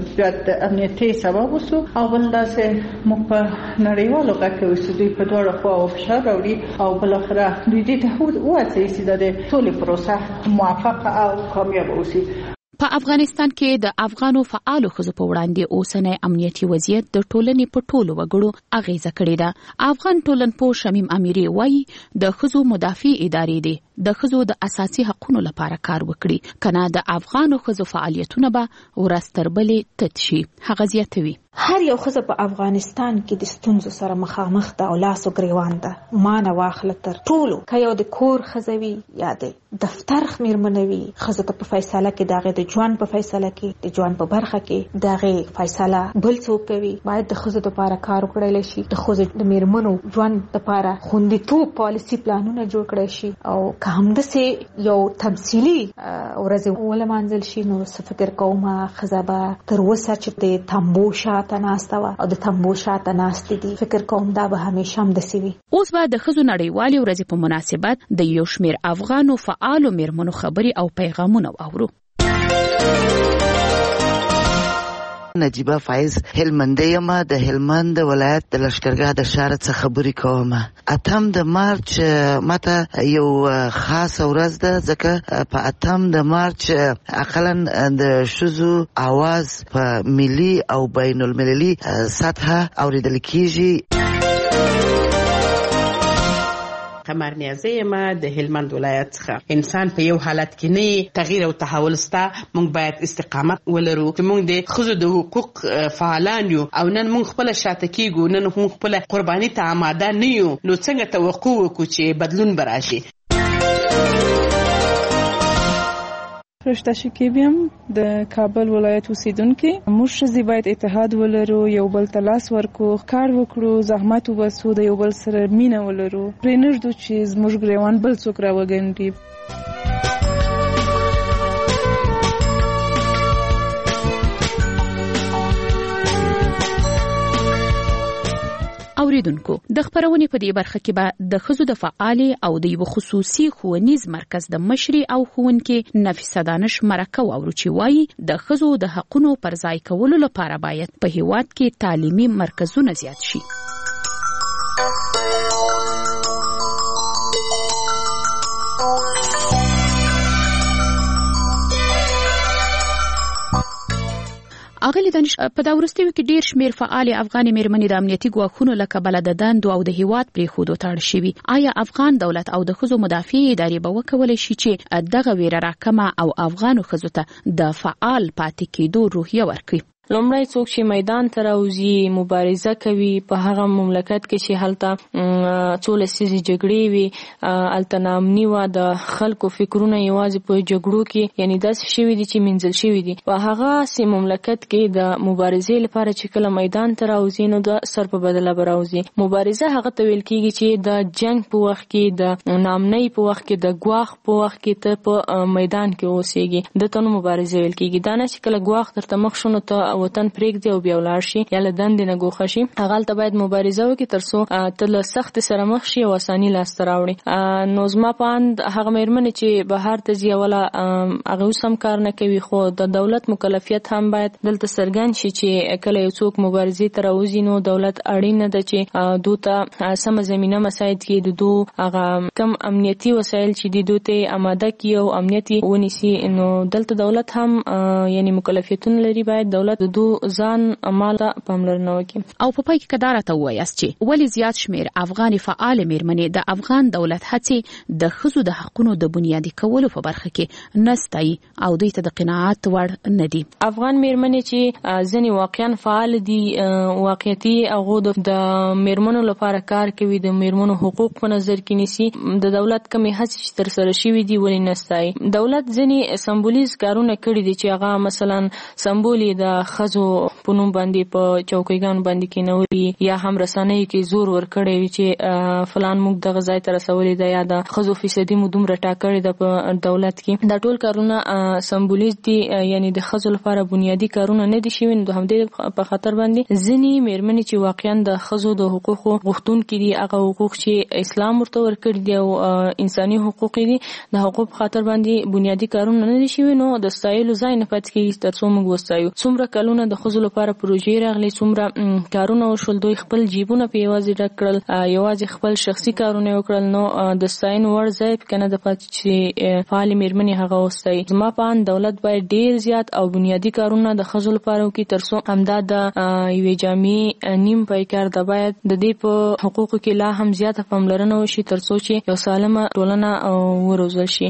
د امنیتي سبب وسو او بل داسې موږ په نړیوالو غږ کوو چې دوی په دواړو خواو فشار راوړي او بالاخره دوی دې ته وهڅوي چې د سولې پروسه موفقه او کامیابه وسي. په افغانستان کې د افغانو فعالو ښځو په وړاندې اوسنی امنیتي وضعیت د ټولنې په ټولو وګړو اغیزه کړې ده. افغان ټولنپوه شمیم امیري وایي د ښځو مدافع ادارې دي د ښځو د اساسي حقوقو لپاره کار وکړي، کنه د افغانو ښځو فعالیتونه به ورځ تر بلې تت شي. هغه زیاتوي هر یو ښځه په افغانستان کې د ستونزو سره مخامخ ده او لاس او ګریوان ده. ما نه واخله تر ټولو، که یو د کور ښځه وي یا د دفتر میرمنه وي، ښځه ته په فیصله کې د هغې د ژوند په فیصله کې د ژوند په برخه کې د هغې فیصله بل څوک کوي. باید د ښځو دپاره کار وکړلی شي، د ښځو د میرمنو ژوند دپاره خوندیتوب پالیسي پلانونه جوړ کړی شي او که همداسې یو تمثیلي ورځې ولمانځل شي نو زه فکر کوم ښځه به تر اوسه چې د تمبو شاته ناسته وه او د تمبو شاته ناستې دي، فکر کوم دا به همیشه همداسې وي. اوس به د ښځو نړیوالې ورځې په مناسبت د یو شمېر افغانو فعالو میرمنو خبرې او پیغامونه واورو. نجیبه فایز هلمندی یم، د هلمند ولایت د لښکرګاه د ښار څخه خبرې کوم. اتم د مارچ ماته یو خاصه ورځ ده، ځکه په اتم د مارچ اقلا د ښځو اواز په ملي او بین المللي سطحه اوریدل کیږي. قمر نیازی یم د هلمند ولایت څخه. انسان په یو حالت کې نه تغییر او تحول ستا، موږ باید استقامت ولرو چې موږ د ښځو د حقوق فعالان یو او نن موږ خپل شاته کیږو، نن موږ خپل قرباني ته آماده نه یو، نو څنګه توقع وکړو چې بدلون براشي. فرشته شکیب یم د کابل ولایت اوسیدونکې. موږ ښځې باید اتحاد ولرو، یو بل ته لاس ورکړو، کار وکړو، زحمت وباسو، د یو بل سره مینه ولرو، پرېنږدو چې زموږ ګریوان بل څوک راوګنډي. اوریدونکو د خبرونې په دې برخه کې به د ښځو د فعالې او د یو خصوصي ښوونیز مرکز د مشري او ښوونکې نفیسه دانش مرکه واورو چې وایي د ښځو د حقونو پر ځای کولو لپاره باید په هیواد کې تعلیمي مرکزونه زیات شي. اغلی دانش په دا وروستیو کې ډیر شمیر فعال افغان میرمنې د امنیتي ګواښونو لکه بل د دندو او د هیواد پریښودو ته اړ شوي. آیا افغان دولت او د ښځو مدافعې ادارې به وکولی شي چې دغه ویره راکمه او افغانو ښځو ته د فعال پاتې کېدو روحیه ورکړي؟ لومړی څوک چې میدان ته راوځي مبارزه کوي په هغه مملکت کې چې هلته څو لسیزې جګړې وي هلته ناامني وه د خلکو فکرونه یوازې په جګړو کې یعنی داسې شوي دي چې منځل شوي دي په هغه مملکت کې د مبارزې لپاره چې کله میدان ته راوځي نو د سر په بدله به راوځي. مبارزه هغه ته ویل کېږي چې د جنګ په وخت کې د ناامنۍ په وخت کې د ګواښ په وخت کې ته په میدان کې اوسېږي دته نو مبارزه ویل کېږي. دا نه چې کله ګواښ درته مخ شو نو ته وطن پرېږدي او بیا ولاړ شي یا له دندې نه ګوښه شي. هغه ته باید مبارزه وکړي تر څو ته له سختۍ سره مخ شي او اساني لاسته راوړي. نو زما په اند هغه مېرمنې چې بهر ته ځي اوله هغه اوس هم کار نه کوي خو د دولت مکلفیت هم باید دلته څرګند شي چې کله یو څوک مبارزې ته راوځي نو دولت اړینه ده چې دوی ته سمه زمینه مساعد کړي د دوی هغه کم امنیتي وسایل چې دي دوی ته آماده کړي او امنیتي ونیسي. نو دلته دولت هم یعنی مکلفیتونه لري باید دولت د دوی ځان عمل پاملرنه وکړي. او په پای کې کدار ته وایاست چې ولې زیات شمیر افغان فعال میرمنې د افغان دولت هڅې د ښځو د حقونو د بنیادي کولو په برخه کې نستای او دوی ته د قناعت وړ نه دي. افغان میرمنې چې ځنې واقعا فعال دي واقعیتي هغه د میرمنو لپاره کار کوي د میرمنو حقوق په نظر کې نیسي د دولت کمې هڅې چې تر سره شوي دي ولې نستای. دولت ځنې سمبولیز کارونه کړي دي چې هغه مثلا سمبول د ښځو په نوم باندې په چوکیګانو باندې کېنولي یا هم رسنیو کې زور ورکړی وي چې فلان موږ دغه ځای ته رسولي ده یا د ښځو فیصدي مو دومره ټاکلې ده په دولت کې. دا ټول کارونه سمبولیز دي یعنی د ښځو لپاره بنیادي کارونه نه دي شوي. نو د همدې په خاطر باندې ځینې میرمنې چې واقعا د ښځو د حقوقو غوښتونکي دي هغه حقوق چې اسلام ورته ورکړي دي او انساني حقوق دي د حقوق په خاطر باندې بنیادي کارونه نه دي شوي. نو د ستایلو ځای نه پاتې کېږي تر څو موږ وستایو. څومره کلونه د ښځو لپاره پروژې راغلي څومره کارونه وشول دوی خپل جیبونه په یوازې ډک کړل یوازې خپل شخصي کارونه وکړل. نو د ستاینې وړ ځای پکې نه ده پاتې چې فعالې میرمنې هغه وستایي. زما په اند دولت باید ډیر زیات او بنیادي کارونه د ښځو لپاره وکړي تر څو همدا د یوې جامعې نیم پایکار ده باید د دې په حقوقو کې لا هم زیاته پاملرنه وشي تر څو چې یو سالمه ټولنه وروزل شي.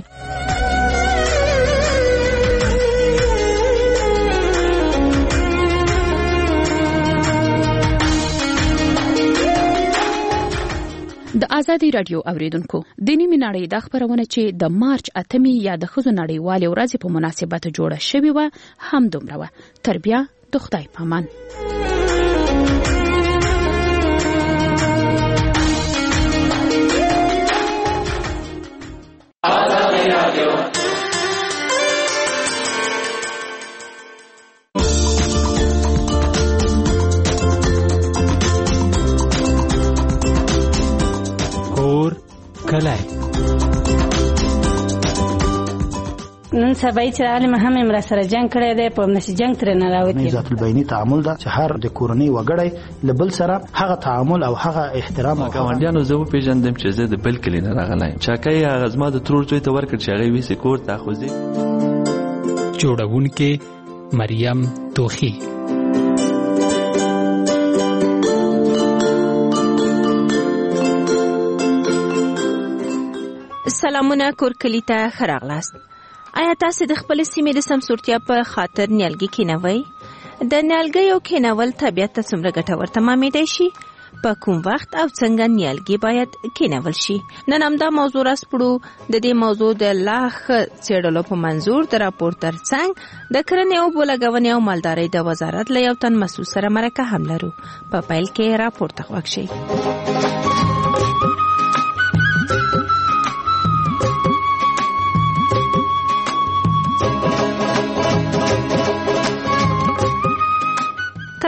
د آزادي رادیو اوریدونکو د نیمې نړۍ د خبرونه چې د مارچ اتمې یا د ښځو نړیوالې ورځې په مناسبت جوړه شوې وه هم دومره وه. تر بیا د خدای په امان. نن سبا چې عالم هم امر سره جنگ کړی دی په نشي جنگ تر نه راوتی. ذات البینی تعامل دا چې هر د کورنۍ وګړی لبل سره هغه تعامل او هغه احترام او ګاونډیانو زه په پیژندم چې زه د بل کلی نه راغلی چاکای هغه زما د ترور څوی ته ورکړ چې هغه وی سکور تاخذي. جوړونکې مریم توخی. سلامونه کور کلی ته خراغلاست. آیا تاسو د خپل سیمې د سمسورتیا په خاطر نیالګي کینوي؟ د نیالګیو کینول طبیعت ته څومره ګټور تمامېدای شي؟ په کوم وخت او څنګه نیالګي باید کینول شي؟ نن همدا موضوع راسپړو. د دې موضوع د لا ښه څېړلو په منظور د راپور ترڅنګ د کرنې او اوبولګونې او مالدارۍ د وزارت له یو تن مسؤل سره مرکه هم لرو. په پیل کې راپور ته غوږ شئ.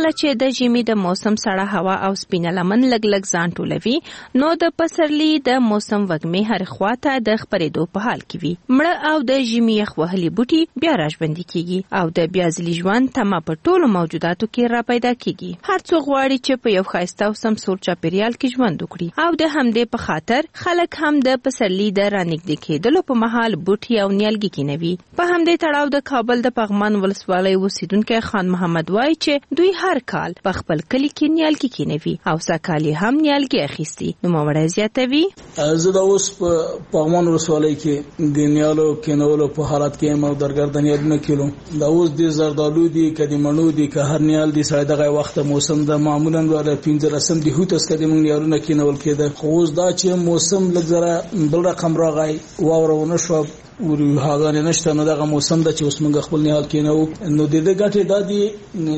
کله چې د ژمي د موسم سړه هوا او سپینه لمن لګ لګ ځان ټولوي نو د پسرلي د موسم وږمې هر خواته د خپرېدو په حال کې وي. مړه او د ژمي یخ وهلي بوټي بیا راژوندي کیږي او د بیا ځلي ژوند تمه په ټولو موجوداتو کې را پیدا کیږي. هر څوک غواړي چې په یو ښایسته او سمسور چاپیریال کې ژوند وکړي او د همدې په خاطر خلک هم د پسرلي د رانږدې کېدلو په مهال بوټي او نیالګي کینوي. په همدې تړاو د کابل د پغمان ولسوالۍ اوسیدونکی خان محمد وایي چې دوی هر کال په خپل کلي کې نیالګي کینوي او سږکال یې هم نیالګي اخیستي. نوموړی زیاتوي زه دا اوس په پغمان ولسوالۍ کې د نیالو کینولو په حالت کې یم او درګردن یې نه کیلو. دا اوس د زردالو دي که د مڼو دي که هر نیال دي سړی دغه وخت موسم د معمولا ولا پنځلسم د هوتس کې د موږ نیالونه کینول کېده. خو اوس دا چې موسم لږ زره بل رقم راغی واوره ونه شوه ورو هاګانې نشته نو دغه موسم د چې اوس موږ خپل نیال کینو نو د دې ګټې دا دي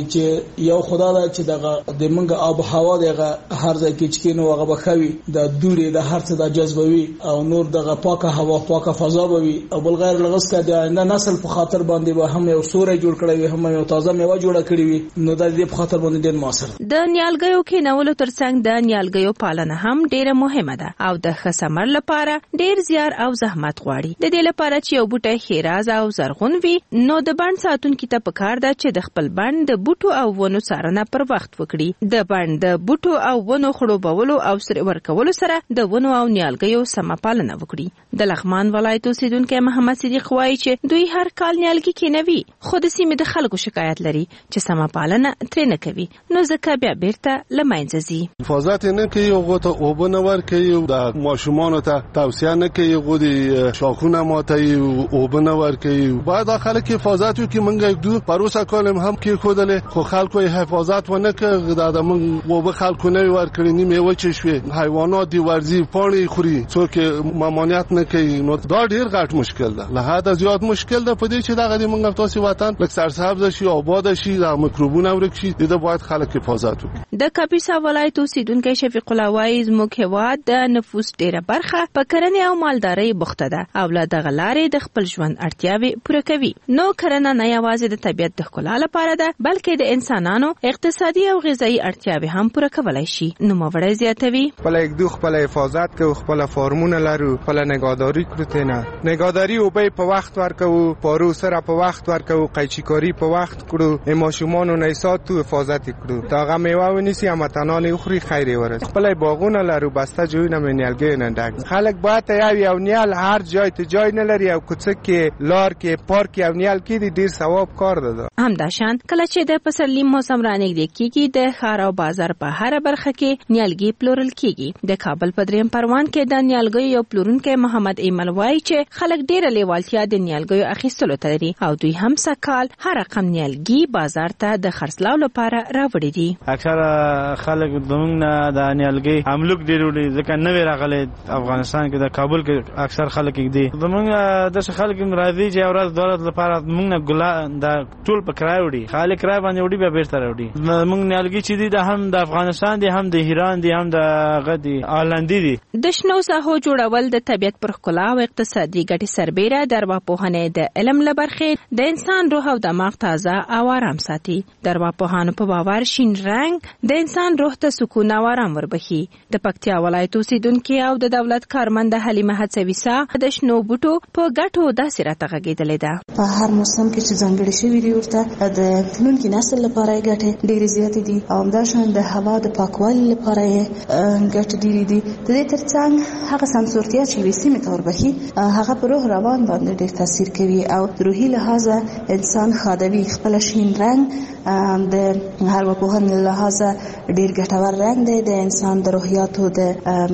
چې یو خدا دا چې دغه د موږ آب هوا دغه هر ځای کې چې کینو هغه بخوي د دوړې د هر څه د جذبوي او نور دغه پاکه هوا پاکه فضا بوي او بل غیر لغس کې د آینده نسل په خاطر باندې به هم یو سوري جوړ کړی وي هم یو تازه میوه جوړه کړی وي نو د دې په خاطر باندې ډېر موثر. د نیالګیو کینولو ترڅنګ د نیالګیو پالنه هم ډېره مهمه ده او د ښه ثمر لپاره ډېر زیار او زحمت غواړي. د دې لپاره چې یو بوټی خیراز او زرغون وي نو د بڼ ساتونکي ته پکار ده چې د خپل بڼ د بوټو او ونو څارنه پر وخت وکړي. د بڼ د بوټو او ونو خړوبولو او سره ورکولو سره د ونو او نیالګیو سمه پالنه وکړي. د لغمان ولایت اوسیدونکی محمد صدیق وایي چې دوی هر کال نیالګي کینوي خو د سیمې د خلکو شکایت لري چې سمه پالنه ترې نه کوي نو ځکه بیا بیرته له منځه ځي. حفاظت نه کوي هغو ته اوبه نه ورکوي د ماشومانو ته توصیه نه کوي هغو د شاخونه ماتوي اوبه نه ورکوي. باید خلک حفاظت وکړي. موږ دو پروسه کالم هم کې خودلې خو خلکو حفاظت ونه کړ دا موږ اوبه خلکو نه ورکړي نیمه وچ شوي حیوانات دی ورزي پاڼې خوري څوک ممانعت نه کوي نو دا ډیر غټ مشکل ده. له حد زیات مشکل ده په دې چې دغه د موږ تاسو وطن لکه سرسبز شي آباد شي د میکروبونه ورک شي د باید خلک حفاظت وکړي. د کاپیسا ولایت اوسیدونکی شفیق الله وایي زموږ هېواد د نفوس ډیره برخه په کرنې او مالدارۍ بوخته ده او له دغه لارې د خپل ژوند اړتیاوې پوره کوي. نو کرنه نه یوازې د طبیعت د ښکلا لپاره ده بلکې د انسانانو اقتصادي او غذایي اړتیاوې هم پوره کولای شي. نوموړی زیاتوي خپل یک دو خپل حفاظت کوو خپل فارمونه لرو خپل نگهداری کړو تنه نگهداری او به په وخت ورکو پارو سره په وخت ورکو قیچیکاری په وخت کړو ماشومان نه ساتو حفاظت کړو تا هغه میوه ونیسي امتنان خوري خیر ورس خپل باغونه لرو بسته جوړ نه نیالګي نه ډک خلک باید یو یو نیال هر جای ته جای نه لري او کوڅه کې لار کې پارک او نیال کې ډیر ثواب کار ده. همداشان کله چې د پسرلي موسم رانږدې کیږي د ښار او بازار په هر برخه کې نیالګي پلورل کیږي. د کابل په دریم پروان کې د نیالګیو یو پلورونکی محمد ایمل وایي چې خلک ډیره لیوالتیا د نیالګیو اخیستلو ته لري او دوی هم سکال هر رقم نیالګي بازار ته د خرڅلاو لپاره راوړي دي. اکثره خلک دمنګ نه د نیالګي عملوک ډیر وړي ځکه نوې راغلي افغانستان کې د کابل کې اکثر خلک دي دمنګ د خلک راځي چې اورز دولت لپاره موږ نه ګلا د ټول په کرای وړي خالق کرای باندې وړي به بیرته راوړي. موږ نیالګي چې دي د هم د افغانستان دي هم د ایران دي هم د غدي آلندي دي. د شنو ساحو جوړول د طبیعت پر ښکلا او اقتصادي ګټې سربیره د ارواپوهنې د علم له برخې د انسان روح او دماغ تازه او آرام ساتي. د ارواپوهانو په باور شین رنګ د انسان روح ته سکون او آرام وربخي. د پکتیا ولایت اوسیدونکي او د دولت کارمند حلیمه هڅویسا د شنو بوټو په ګټو داسې راته غږېدلې ده. په هر موسم کې چې ځانګړي شوي دي ورته د تلونکي نسل لپاره یې ګټې ډېرې زیاتې دي او همداشان د هوا د پاکوالي لپاره یې ګټې ډېرې دي. د دې ترڅنګ هغه سمسورتیا چې یوې سیمې ته وربخي هغه په روح روان باندې ډېر تاثیر کوي او روحي لحاظه انسان خادوي. خپل شین رنګ د ارواپوهنې له لحاظه ډېر ګټور رنګ دی د انسان د روحیاتو د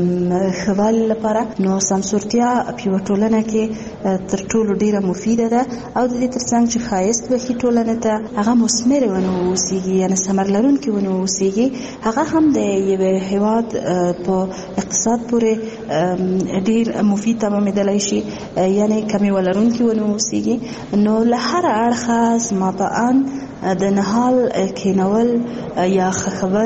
ښه والي لپاره. نو سمسورتیا په یوه ټولنه کې تر ټولو ډېره مفیده ده او د دې ترڅنګ چې ښایست بخي ټولنې ته هغه مثمرې ونه واوسېږي یعنې ثمر لرونکې ونه واوسېږي هغه هم د یوې هېواد په اقتصاد پورې ډېر مفید تمامېدلی شي یعنې کمې ولرونکي ونه واوسېږي. نو له هر اړخه زما په اند د نهال کینول یا خښول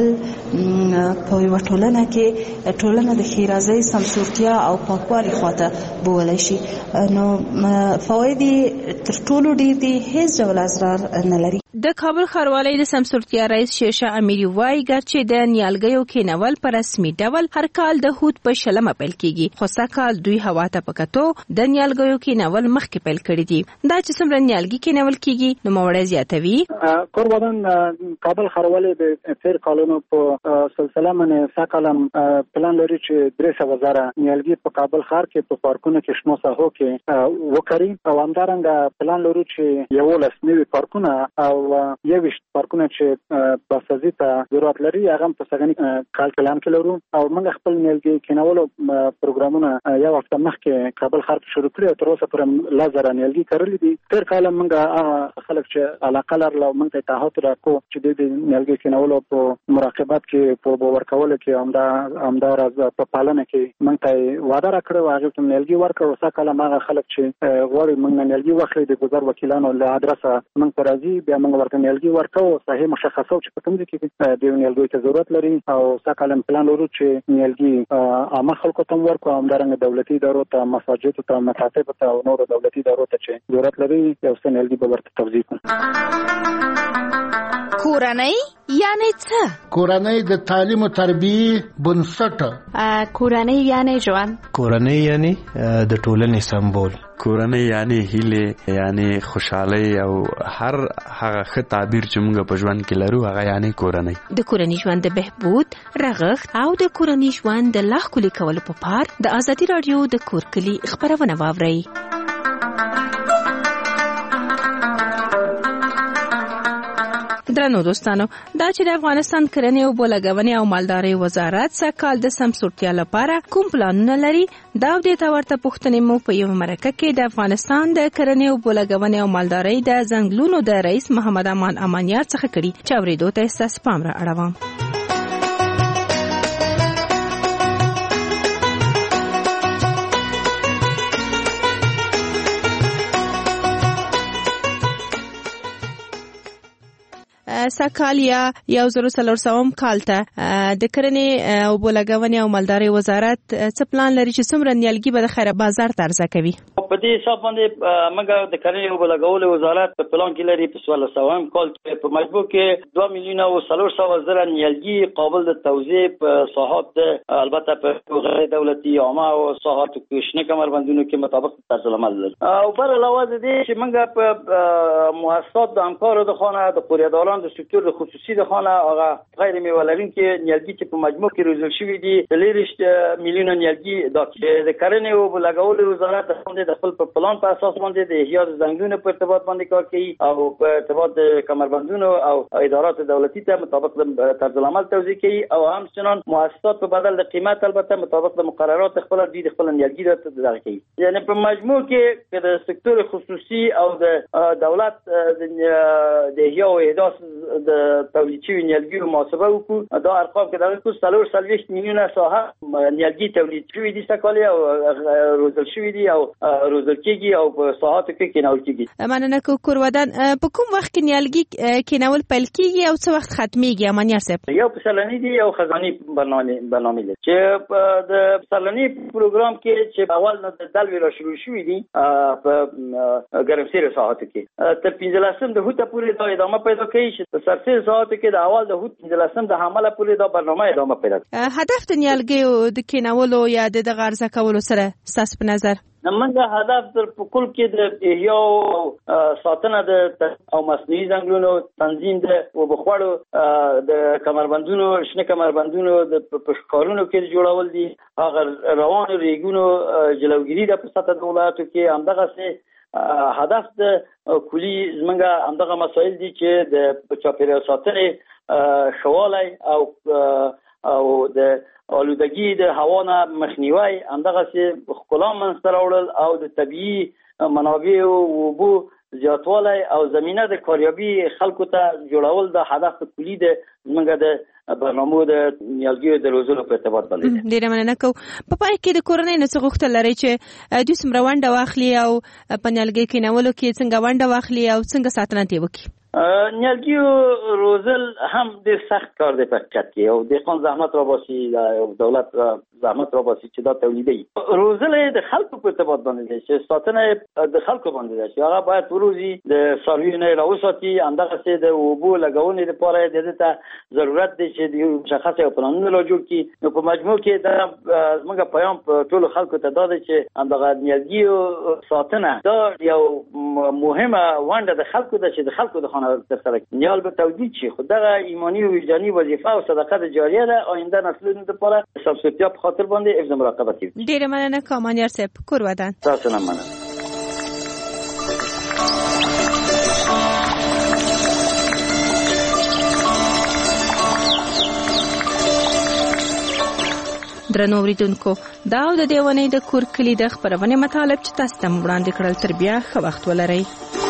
په یوه ټولنه کې ټولنه د ښېرازۍ سمسورتیا او پاکوالي خواته بولی شي. نو فواید تر ټولو ډېر دي، هیڅ ډول اضرار نه لري. د کابل ښاروالۍ د سمسورتیا رئیس شیرشاه امیري وایي ګرچې د نیالګیو کینول په رسمي ډول هر کال د هود په شلمه پیل کیږي، خو سږکال دوی هوا ته په کتو د نیالګیو کینول مخکې پیل کړي دي. دا چې څومره نیالګي کینول کیږي نوموړی زیاتوي. قربان کابل ښاروالۍ د تیر کالونو په سلسله باندې سږکال پلان لري چې درې سوه زره نیالګي په کابل ښار کې په پارکونو کې شنو ساحو کې وکري، او همدارنګه پلان لرو چې یولس نوي پارکونه او یویشت پارکونه چې بسازي ته ضرورت لري هغه په سږني کال پلان کې لرو، او موږ خپل نیالګي کینولو پروګرامونه یو هفته مخکې کابل ښار کې شروع کړي او تر اوسه پورې لس زره نیالګي کرلي دي. تېر کال موږ خلک چې علاقه لرله موږ ته تعهد راکړو چې د نیالګي کینولو په مراقبت کې په اوبه ورکولو کې همدا همداراز په پالنه کې موږ ته وعده راکړې، هغې ته نیالګي ورکړو. سږکال هغه خلک چې غواړي موږ نه نیالګي واخلي د ګذر وکیلانو له ادرسه موږ ته راځي، بیا موږ ورته نیالګي ورکوو، صحیح مشخصو چې په کوم ځای کې د نیالګیو ته ضرورت لري، او سږکال پلان لرو چې نیالګي عامه خلکو ته ورکړو، همدارنګه دولتي ادارو ته، مساجدو ته، مکاتبو ته او نورو دولتي ادارو ته چې ضرورت لري یو څه نیالګي به ورته توزیع کړو. کورنۍ یعنی څه؟ کورنۍ د تعلیم او تربیې بنسټ. کورنۍ یعنی ژوند. کورنۍ یعنی د ټولنې سمبول. کورنۍ یعنی هیله، یعنی خوشحالي او هر هغه ښه تعبیر چې موږ په ژوند کې لرو هغه یعنی کورنۍ. د کورنۍ ژوند د بهبود، رغښت او د کورنۍ ژوند د لا ښکلي کولو په پار د ازادي راډیو د کور کلي خپرونه واورئ. درنو دوستانو، دا چې د افغانستان کرنې او بولګونې او مالدارۍ وزارت سږکال د سمسورتیا لپاره کوم پلانونه لري، دا او دې ته ورته پوښتنې مو په یوه مرکه کې د افغانستان د کرنې او بولګونې او مالدارۍ د ځنګلونو د رئیس محمد امان امانیار څخه کړي، چې اورېدو ته ستاسو پام را اړوم. سږکال یا یو زر څلور سوم کال ته د کرنې او بولګونې او مالدارۍ وزارت څه پلان لري چې څومره نیالګي به د خیر بازار ته عرضه کوي؟ په دې حساب باندې موږ د کرنې او بولګولو وزارت په پلان کې لري په څوارلس سوم کال کې په مجموع کې دوه میلیونه او څلور سوه زره نیالګي قابل د توزیع په ساحات، البته په غیر دولتي عامه او ساحات کوشنه کمربندونو کې مطابق طرز العمل لري. او بر علاوه د دې چې موږ په مؤسسات د همکارو د خانه د قوریداران د سکتور د خصوصي د خانه هغه غیر میوه لرونکي نیالګي چې په مجموع کې روزل شوي دي دلیرشت میلیونه نیالګي دا چې د کرنې او بولګولو وزارت د خپل په پلان په اساس باندې د احیا د ځنګلونو په ارتباط باندې کار کوي او په ارتباط د کمربندونو او ادارات دولتي ته مطابق د طرز العمل توزیع کوي، او همچنان مؤسسات په بدل د قیمت البته مطابق د مقررات خپل د خپل نیالګي د دغه کوي. یعنی په مجموع کې د سکتور خصوصي او د دولت د احیا او احداث د تولید شوي نیالګي محاسبه وکړو، دا ارقام کې دغه کو څلور څلوېښت میلیونه ساحه نیالګي تولید شوي دي سږکال او روزل شوي دي او روزل کېږي او په ساحاتو کې کینول کېږي. مننه کوکور ودان. په کوم وخت کې نیالګي کینول پیل کېږي او څه وخت ختمېږي امانیار صاحب؟ یو پسرلني دي او خزاني برنامه برنامه دي چې د پسرلني پروګرام کې چې اول نه د دلوي را شروع شوي دي په ګرمسیر ساحاتو کې تر پنځلسم د هوته پورې دا ادامه پیدا کوي چې په سرسیر ساحاتو کې د اول د هوت پنځلسم د حمله پورې دا برنامه ادامه پیدا کوي. هدف د نیالګیو د کینولو یا د عرضه کولو سره ستاسو په نظر؟ زمونږ هدف در په کل کې د احیا او ساتنه د او مصنوعي ځنګلونو تنظیم د وبخوړو د کمربندونو شنه کمربندونو د پښکارونو کې جوړول دي، هغه روانو ریګونو جلوګیری د په سطح د ولایتو کې همدغه سه هدف د کلی زمونږ همدغه مسایل دي چې د چاپیریال ساتنې ښهوالی او او د آلودگی د هوا نه مخنیوي، همدغه سه ښکلا منځته راوړل او د طبیعي منابع او اوبو زیاتوالی او زمینه د کاریابي خلکو ته جوړول د هدف کلی د زمونږ د برنامو د نیالګیو د روزلو په ارتباط باندې. ډېره مننه کوم. په پای کې د کورنۍ نه څه غوښتل لرئ چې دوی څومره ونډه واخلي او په نیالګیو کینولو کې څنګه ونډه واخلي او څنګه ساتنه ترې وکړي؟ نیالګي روزل هم ډېر سخت کار دی په حقیقت کې او دهقان زحمت را باسي او دولت زحمت را باسي چې دا تولیدي روزل د خلکو په ارتباط باندې دی چې ساتنه د خلکو باندې دی چې هغه باید وروزي د څارویو نه راوساتي همدغسې د اوبو لګونې لپاره د دې ته ضرورت دی چې د مشخص یو پلانونه را جوړ کړي. نو په مجموع کې دا زموږ پیام په ټولو خلکو ته دا دی چې همدغه نیالګیو ساتنه دا یو مهمه ونډه د خلکو ده چې د خلکو د خانه ترسره کړي. نیال به تولید شي خو دغه ایماني او وجداني وظیفه او صدقه جاریه ده آینده نسلونو لپاره حسابسوتیا په خاطر باندې حفظ مراقبه کوي. ډیره مننه کامانیار صاحب کور ودان. تاسو نه مننه. درنو اوریدونکو دا د دې ونې د کور کلی د خبرونه مطالب چې تاسو ته وړاندې کړل تر بیا ښه وخت ولرئ.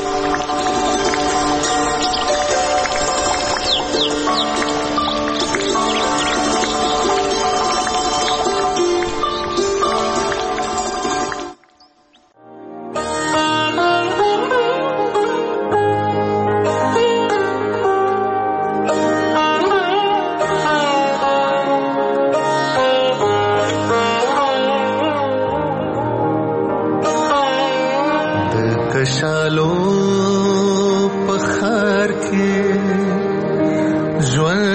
कशालो पखार के ज्वन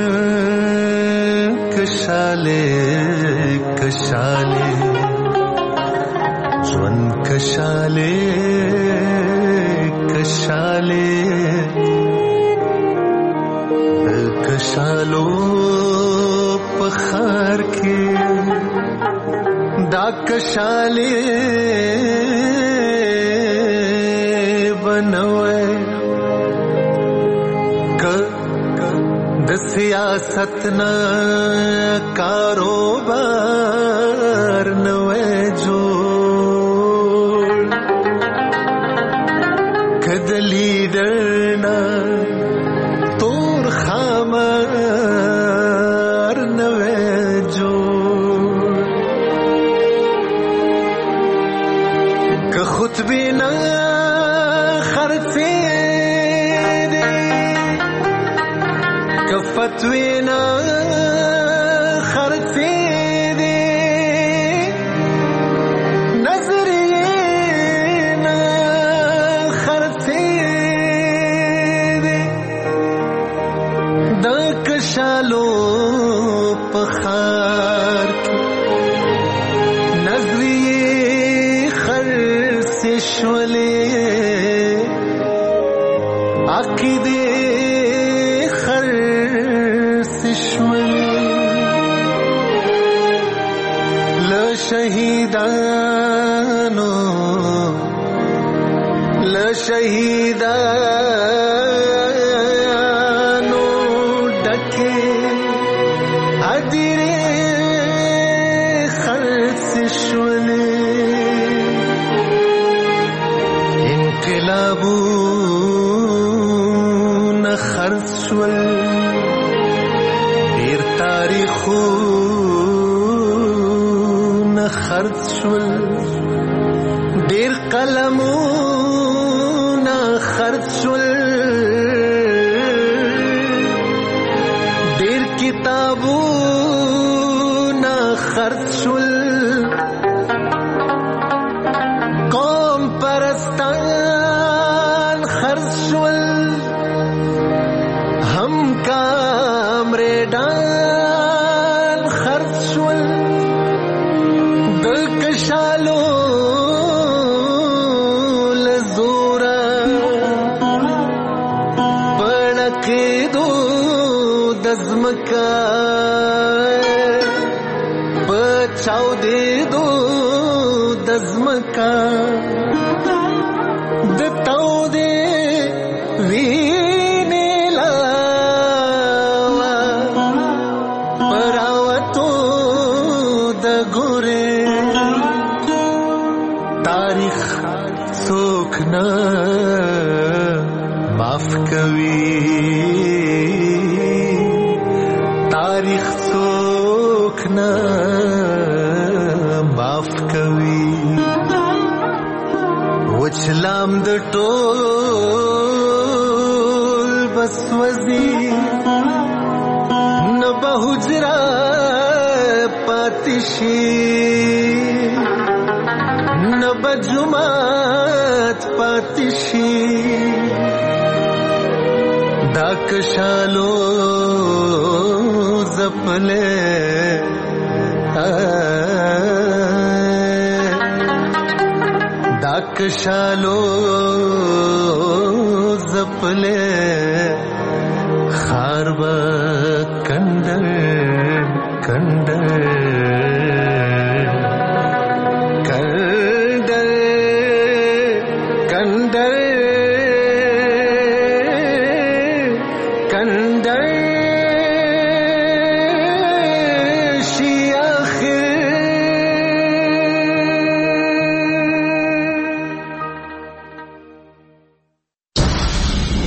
कशाले कशाले ज्वन कशाले कशाले कशालो पखार के दा कशाले सियासत न कारोबार नवे जो कद लीडर न तोर खामर नवे जो क खुद भी न खर्चे فتوینا خرچے دے نظرینا خرچے دے دا کشالو پخار کی نظریے خرچے شولے عقیدے شهیدانو لشهیدانو ډکه ادیره خرڅ شولې انقلابونه خرڅ شول ډېر تاریخو خرڅ شول ډېر قلمونه خرڅ شول ډېر کتابونه خرڅ شول قوم پرستان خرڅ شول هم کامریډان خرڅ شول کشالو لزورا پڑکے دو دزمکا بچاو دے دو دزمکا دتاو دے وینے لاوا پراوتو دگورے تاریخ څوک نه معاف کوي تاریخ څوک نه معاف کوي وچلام د ټول بسوزی نه به حجره پاتشی نه به جماعت پاتشی دا کشالو زپلے دا کشالو زپلے خار با